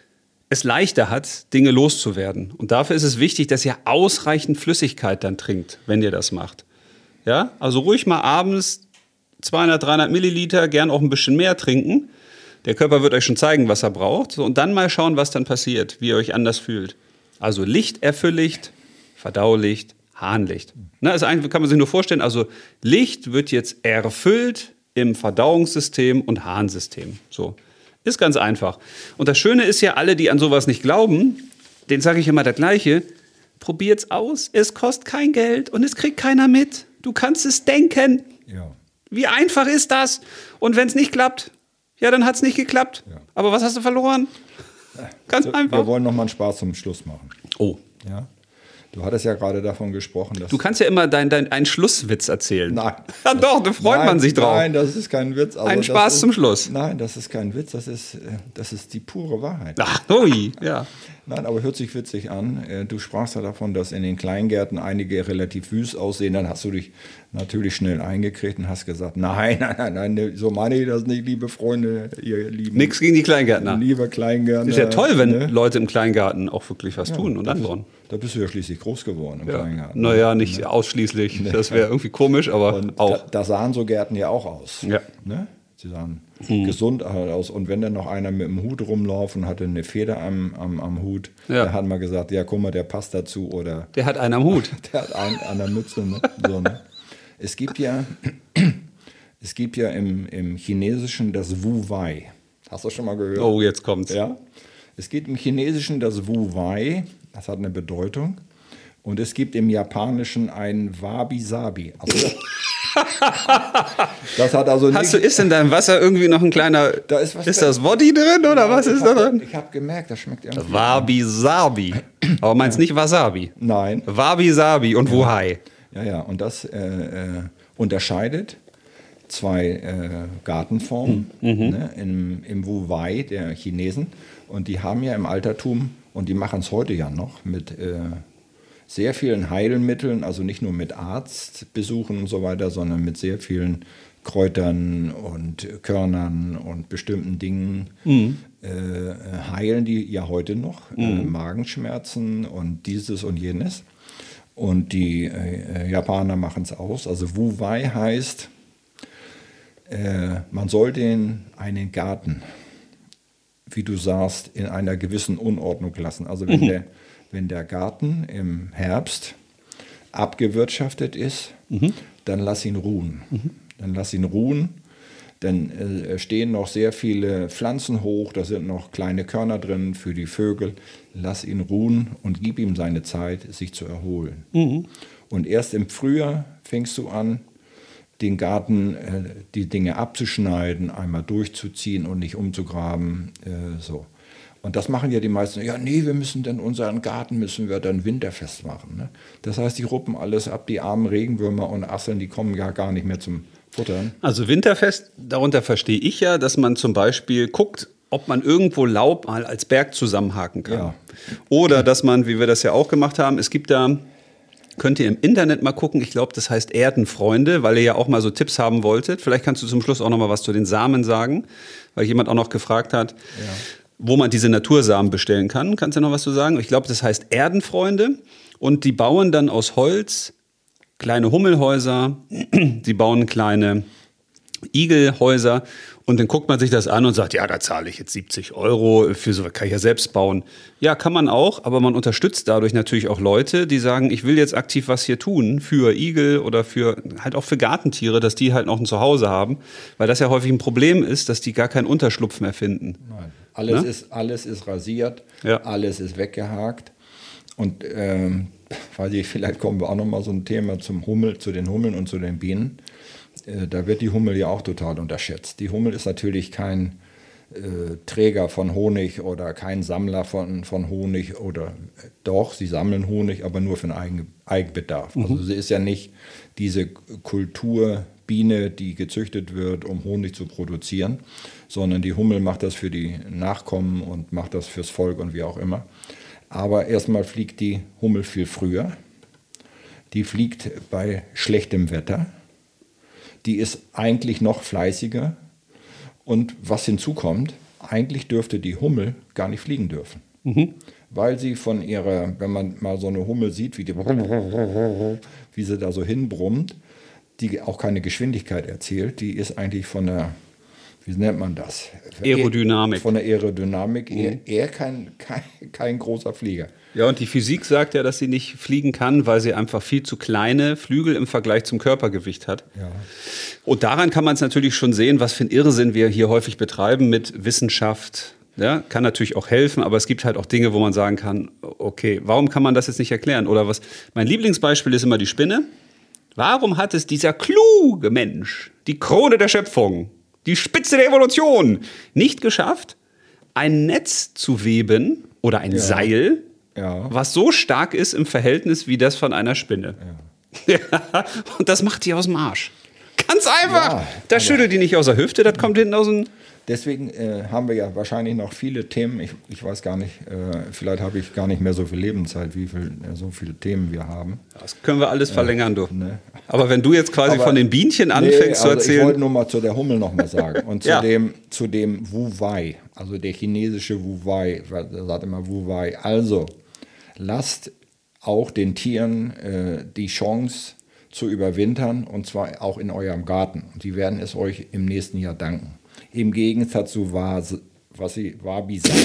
es leichter hat, Dinge loszuwerden. Und dafür ist es wichtig, dass ihr ausreichend Flüssigkeit dann trinkt, wenn ihr das macht. Ja? Also ruhig mal abends zweihundert, dreihundert Milliliter, gern auch ein bisschen mehr trinken. Der Körper wird euch schon zeigen, was er braucht. So, und dann mal schauen, was dann passiert, wie ihr euch anders fühlt. Also Lichterfüllicht, Verdaulicht, Harnlicht. Ne, also eigentlich kann man sich nur vorstellen, also Licht wird jetzt erfüllt im Verdauungssystem und Harnsystem. So. Ist ganz einfach. Und das Schöne ist ja, alle, die an sowas nicht glauben, denen sage ich immer das Gleiche, probiert's aus, es kostet kein Geld und es kriegt keiner mit. Du kannst es denken. Ja. Wie einfach ist das? Und wenn es nicht klappt, ja, dann hat es nicht geklappt. Ja. Aber was hast du verloren? Ganz wir, einfach. Wir wollen noch mal einen Spaß zum Schluss machen. Oh. Ja. Du hattest ja gerade davon gesprochen, dass... Du kannst ja immer dein, dein, einen Schlusswitz erzählen. Nein. Ja doch, da freut nein, man sich drauf. Nein, das ist kein Witz. Also Ein Spaß ist, zum Schluss. Nein, das ist kein Witz, das ist, das ist die pure Wahrheit. Ach, ui, ja. Nein, aber hört sich witzig an. Du sprachst ja davon, dass in den Kleingärten einige relativ wüst aussehen. Dann hast du dich natürlich schnell eingekriegt und hast gesagt, nein, nein, nein, nein, so meine ich das nicht, liebe Freunde, ihr lieben... Nix gegen die Kleingärtner. Liebe Kleingärtner. Ist ja toll, wenn ne? Leute im Kleingarten auch wirklich was ja, tun und anbauen. Da bist du ja schließlich groß geworden im ja. Kleingarten. Naja, nicht ne? ausschließlich. Das wäre irgendwie komisch, aber und auch. Da, da sahen so Gärten ja auch aus. Ja. Ne? Sie sahen hm. gesund aus. Und wenn dann noch einer mit dem Hut rumlaufen und hatte eine Feder am, am, am Hut, ja. da hat man gesagt, ja, guck mal, der passt dazu. Oder der hat einen am Hut. Der hat einen an der Mütze. Ne? So, ne? Es gibt ja, es gibt ja im, im Chinesischen das Wu Wei. Hast du schon mal gehört? Oh, jetzt kommt's. Ja. Es gibt im Chinesischen das Wu Wei, das hat eine Bedeutung. Und es gibt im Japanischen ein Wabi-Sabi. Also, das hat also Hast du, ist in deinem Wasser irgendwie noch ein kleiner, da ist, was ist das Woddy drin oder ja, was ist da drin? Ich habe gemerkt, das schmeckt irgendwie. Wabi-Sabi. Aber meinst ja. nicht Wasabi? Nein. Wabi-Sabi und ja. Wuhai. Ja, ja, und das äh, äh, unterscheidet zwei äh, Gartenformen mhm. ne, im, im Wu-Wei der Chinesen. Und die haben ja im Altertum, und die machen es heute ja noch, mit äh, sehr vielen Heilmitteln, also nicht nur mit Arztbesuchen und so weiter, sondern mit sehr vielen Kräutern und Körnern und bestimmten Dingen mhm. äh, heilen die ja heute noch. Mhm. Äh, Magenschmerzen und dieses und jenes. Und die äh, Japaner machen es aus. Also Wu Wei heißt, äh, man soll den einen Garten, wie du sagst, in einer gewissen Unordnung lassen. Also wenn, mhm. der, wenn der Garten im Herbst abgewirtschaftet ist, mhm. dann lass ihn ruhen. Mhm. Dann lass ihn ruhen. Dann äh, stehen noch sehr viele Pflanzen hoch, da sind noch kleine Körner drin für die Vögel. Lass ihn ruhen und gib ihm seine Zeit, sich zu erholen. Mhm. Und erst im Frühjahr fängst du an, den Garten, äh, die Dinge abzuschneiden, einmal durchzuziehen und nicht umzugraben. Äh, so. Und das machen ja die meisten. Ja, nee, wir müssen dann unseren Garten müssen wir dann winterfest machen. Ne? Das heißt, die ruppen alles ab, die armen Regenwürmer und Asseln, die kommen ja gar nicht mehr zum Futtern. Also winterfest, darunter verstehe ich ja, dass man zum Beispiel guckt, ob man irgendwo Laub mal als Berg zusammenhaken kann. Ja. Oder dass man, wie wir das ja auch gemacht haben, es gibt da, könnt ihr im Internet mal gucken, ich glaube, das heißt Erdenfreunde, weil ihr ja auch mal so Tipps haben wolltet. Vielleicht kannst du zum Schluss auch noch mal was zu den Samen sagen, weil jemand auch noch gefragt hat, ja. wo man diese Natursamen bestellen kann. Kannst du noch was zu sagen? Ich glaube, das heißt Erdenfreunde und die bauen dann aus Holz kleine Hummelhäuser, sie bauen kleine Igelhäuser und dann guckt man sich das an und sagt, ja, da zahle ich jetzt siebzig Euro, für so kann ich ja selbst bauen. Ja, kann man auch, aber man unterstützt dadurch natürlich auch Leute, die sagen, ich will jetzt aktiv was hier tun für Igel oder für halt auch für Gartentiere, dass die halt noch ein Zuhause haben, weil das ja häufig ein Problem ist, dass die gar keinen Unterschlupf mehr finden. Nein, alles, ne? ist, alles ist rasiert, ja. alles ist weggehakt und ähm, weiß ich, vielleicht kommen wir auch noch mal so ein Thema zum Hummel, zu den Hummeln und zu den Bienen. Äh, da wird die Hummel ja auch total unterschätzt. Die Hummel ist natürlich kein äh, Träger von Honig oder kein Sammler von, von Honig oder äh, doch, sie sammeln Honig, aber nur für den Eigen, Eigenbedarf. Mhm. Also sie ist ja nicht diese Kulturbiene, die gezüchtet wird, um Honig zu produzieren, sondern die Hummel macht das für die Nachkommen und macht das fürs Volk und wie auch immer. Aber erstmal fliegt die Hummel viel früher. Die fliegt bei schlechtem Wetter. Die ist eigentlich noch fleißiger. Und was hinzukommt, eigentlich dürfte die Hummel gar nicht fliegen dürfen. Mhm. Weil sie von ihrer, wenn man mal so eine Hummel sieht, wie, die, wie sie da so hinbrummt, die auch keine Geschwindigkeit erzielt, die ist eigentlich von der, wie nennt man das? Aerodynamik. Von der Aerodynamik mhm. eher, eher kein, kein, kein großer Flieger. Ja, und die Physik sagt ja, dass sie nicht fliegen kann, weil sie einfach viel zu kleine Flügel im Vergleich zum Körpergewicht hat. Ja. Und daran kann man es natürlich schon sehen, was für ein Irrsinn wir hier häufig betreiben mit Wissenschaft. Ja, kann natürlich auch helfen, aber es gibt halt auch Dinge, wo man sagen kann, okay, warum kann man das jetzt nicht erklären? Oder was? Mein Lieblingsbeispiel ist immer die Spinne. Warum hat es dieser kluge Mensch, die Krone der Schöpfung, die Spitze der Evolution, nicht geschafft, ein Netz zu weben oder ein ja. Seil, ja. was so stark ist im Verhältnis wie das von einer Spinne. Ja. Ja, und das macht die aus dem Arsch. Ganz einfach. Ja, das schüttelt die nicht aus der Hüfte, das kommt hinten aus dem... Deswegen äh, haben wir ja wahrscheinlich noch viele Themen. Ich, ich weiß gar nicht, äh, vielleicht habe ich gar nicht mehr so viel Lebenszeit, wie viel, äh, so viele Themen wir haben. Das können wir alles verlängern, du. Äh, ne? Aber wenn du jetzt quasi Aber, von den Bienchen anfängst nee, also zu erzählen... Ich wollte nur mal zu der Hummel noch mal sagen. Und zu, ja. dem, zu dem Wu Wei, also der chinesische Wu Wei, der sagt immer Wu Wei. Also, lasst auch den Tieren äh, die Chance, zu überwintern, und zwar auch in eurem Garten. Und die werden es euch im nächsten Jahr danken. Im Gegensatz zu was, was sie, Wabi-Sabi.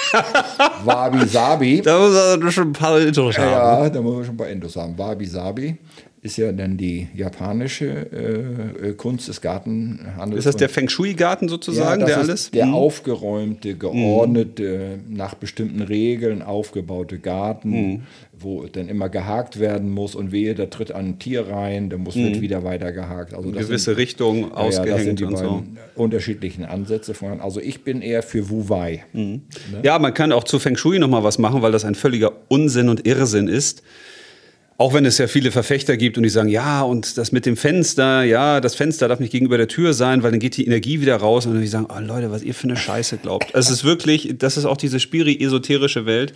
Wabi-Sabi. Da muss er schon ein paar Intos haben. Ja, da muss man schon ein paar Intos haben. Wabi-Sabi ist ja dann die japanische äh, Kunst des Gartenhandels. Ist das der Feng Shui-Garten sozusagen, ja, das der ist alles? Der mhm. aufgeräumte, geordnete, mhm. nach bestimmten Regeln aufgebaute Garten, mhm. wo dann immer gehakt werden muss, und wehe, da tritt ein Tier rein, da muss mhm. wird wieder weiter gehakt. Also das gewisse sind, Richtung ausgehängt ja, das sind die und so. Unterschiedlichen Ansätze von. Also ich bin eher für Wu Wei. Mhm. Ne? Ja, man kann auch zu Feng Shui noch mal was machen, weil das ein völliger Unsinn und Irrsinn ist. Auch wenn es ja viele Verfechter gibt und die sagen, ja, und das mit dem Fenster, ja, das Fenster darf nicht gegenüber der Tür sein, weil dann geht die Energie wieder raus. Und dann die sagen, oh Leute, was ihr für eine Scheiße glaubt. Es ist wirklich, das ist auch diese spiri-esoterische Welt.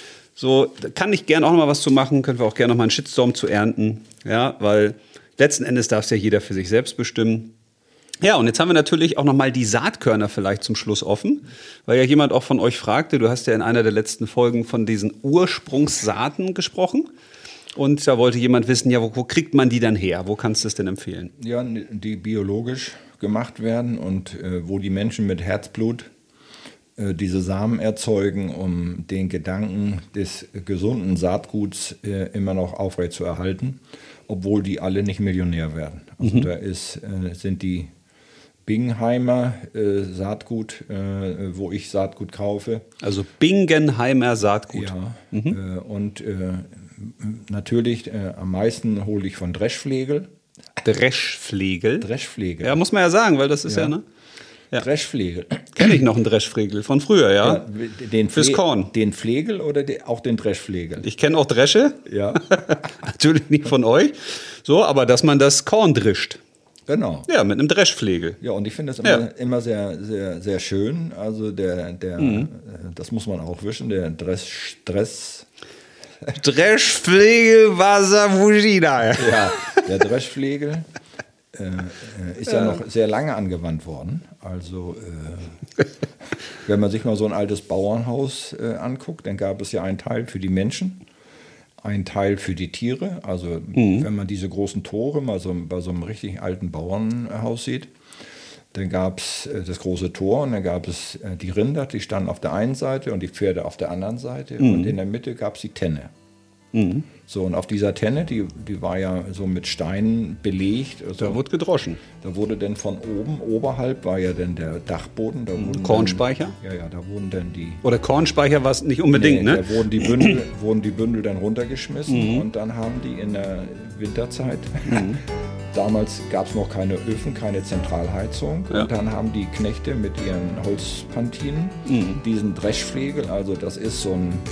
So, da kann ich gern auch noch mal was zu machen, können wir auch gerne noch mal einen Shitstorm zu ernten. Ja, weil letzten Endes darf es ja jeder für sich selbst bestimmen. Ja, und jetzt haben wir natürlich auch noch mal die Saatkörner vielleicht zum Schluss offen, weil ja jemand auch von euch fragte, du hast ja in einer der letzten Folgen von diesen Ursprungssaaten gesprochen. Und da wollte jemand wissen, ja, wo, wo kriegt man die dann her? Wo kannst du es denn empfehlen? Ja, die biologisch gemacht werden und äh, wo die Menschen mit Herzblut äh, diese Samen erzeugen, um den Gedanken des gesunden Saatguts äh, immer noch aufrecht zu erhalten, obwohl die alle nicht Millionär werden. Also mhm. da ist, äh, sind die Bingheimer äh, Saatgut, äh, wo ich Saatgut kaufe. Also Bingenheimer Saatgut. Ja, mhm. äh, und äh, natürlich äh, am meisten hole ich von Dreschflegel. Dreschflegel? Dreschflegel. Ja, muss man ja sagen, weil das ist ja, ja ne? Ja. Dreschflegel. Kenne ich noch einen Dreschflegel von früher, ja? ja den Fürs Fle- Korn. Den Flegel oder de- auch den Dreschflegel? Ich kenne auch Dresche. Ja. Natürlich nicht von euch. So, aber dass man das Korn drischt. Genau. Ja, mit einem Dreschflegel. Ja, und ich finde das immer, ja. immer sehr, sehr, sehr schön. Also der, der, mhm. das muss man auch wischen, der Dresch, Dress... Dreschflegel Wasserfugina. Ja, der Dreschflegel äh, ist ja. ja noch sehr lange angewandt worden. Also äh, wenn man sich mal so ein altes Bauernhaus äh, anguckt, dann gab es ja einen Teil für die Menschen, einen Teil für die Tiere. Also mhm. wenn man diese großen Tore mal so, bei so einem richtig alten Bauernhaus sieht, dann gab es äh, das große Tor und dann gab es äh, die Rinder, die standen auf der einen Seite und die Pferde auf der anderen Seite. Mhm. Und in der Mitte gab es die Tenne. Mhm. So, und auf dieser Tenne, die, die war ja so mit Steinen belegt. Also, da wurde gedroschen. Da wurde dann von oben, oberhalb war ja dann der Dachboden. Da mhm. Kornspeicher? Dann, ja, ja, da wurden dann die... Oder Kornspeicher war es nicht unbedingt, nee, ne? Da wurden die Bündel, wurden die Bündel dann runtergeschmissen mhm. und dann haben die in der Winterzeit... Mhm. Damals gab es noch keine Öfen, keine Zentralheizung. Ja. Und dann haben die Knechte mit ihren Holzpantinen mhm. diesen Dreschflegel, also das ist so ein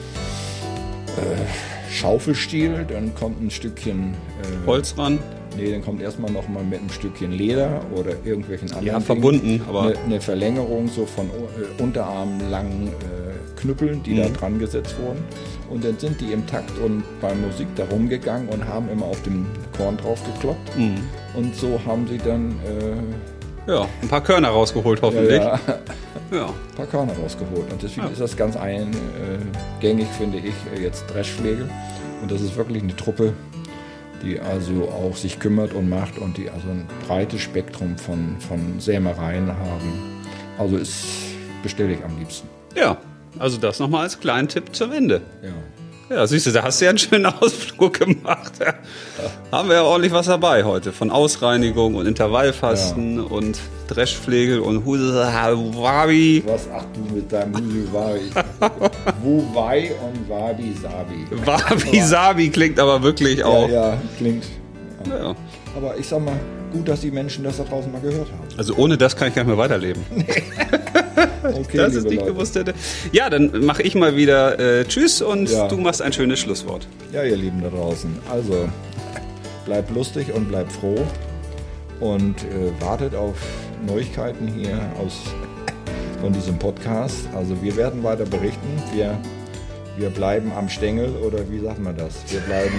äh, Schaufelstiel, dann kommt ein Stückchen äh, Holz ran. Nee, dann kommt erstmal noch mal mit einem Stückchen Leder oder irgendwelchen anderen ja, verbunden, Dingen, aber eine, eine Verlängerung so von äh, unterarmlangen äh, Knüppeln, die mhm. da dran gesetzt wurden. Und dann sind die im Takt und bei Musik da rumgegangen und haben immer auf dem Korn drauf gekloppt. Mhm. Und so haben sie dann äh, ja, ein paar Körner rausgeholt, hoffentlich. Ja, ja. ja. Ein paar Körner rausgeholt. Und deswegen ja. ist das ganz eingängig, finde ich, jetzt Dreschflegel. Und das ist wirklich eine Truppe, die also auch sich kümmert und macht und die also ein breites Spektrum von, von Sämereien haben. Also ist bestelle ich am liebsten. Ja, also das nochmal als kleinen Tipp zum Ende. Ja. Ja, siehst du, da hast du ja einen schönen Ausflug gemacht. Ja. Haben wir ja ordentlich was dabei heute. Von Ausreinigung und Intervallfasten ja. und Dreschflegel und Wabi. Was, ach du mit deinem Wabi. Wuwei und Wabi-Sabi. Wabi-Sabi klingt aber wirklich auch. Ja, ja, klingt. Ja. Ja. Aber ich sag mal, gut, dass die Menschen das da draußen mal gehört haben. Also ohne das kann ich gar nicht mehr weiterleben. Nee. Okay, das ist nicht gewusst hätte. Ja, dann mache ich mal wieder äh, Tschüss und ja. du machst ein schönes Schlusswort. Ja, ihr Lieben da draußen. Also, bleibt lustig und bleibt froh und äh, wartet auf Neuigkeiten hier aus, von diesem Podcast. Also wir werden weiter berichten. Wir, wir bleiben am Stängel oder wie sagt man das? Wir bleiben...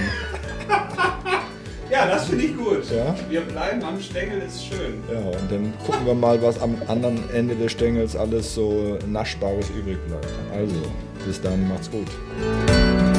Ja, das finde ich gut. Ja? Wir bleiben am Stängel, ist schön. Ja, und dann gucken wir mal, was am anderen Ende des Stängels alles so Naschbares übrig bleibt. Also, bis dann, macht's gut.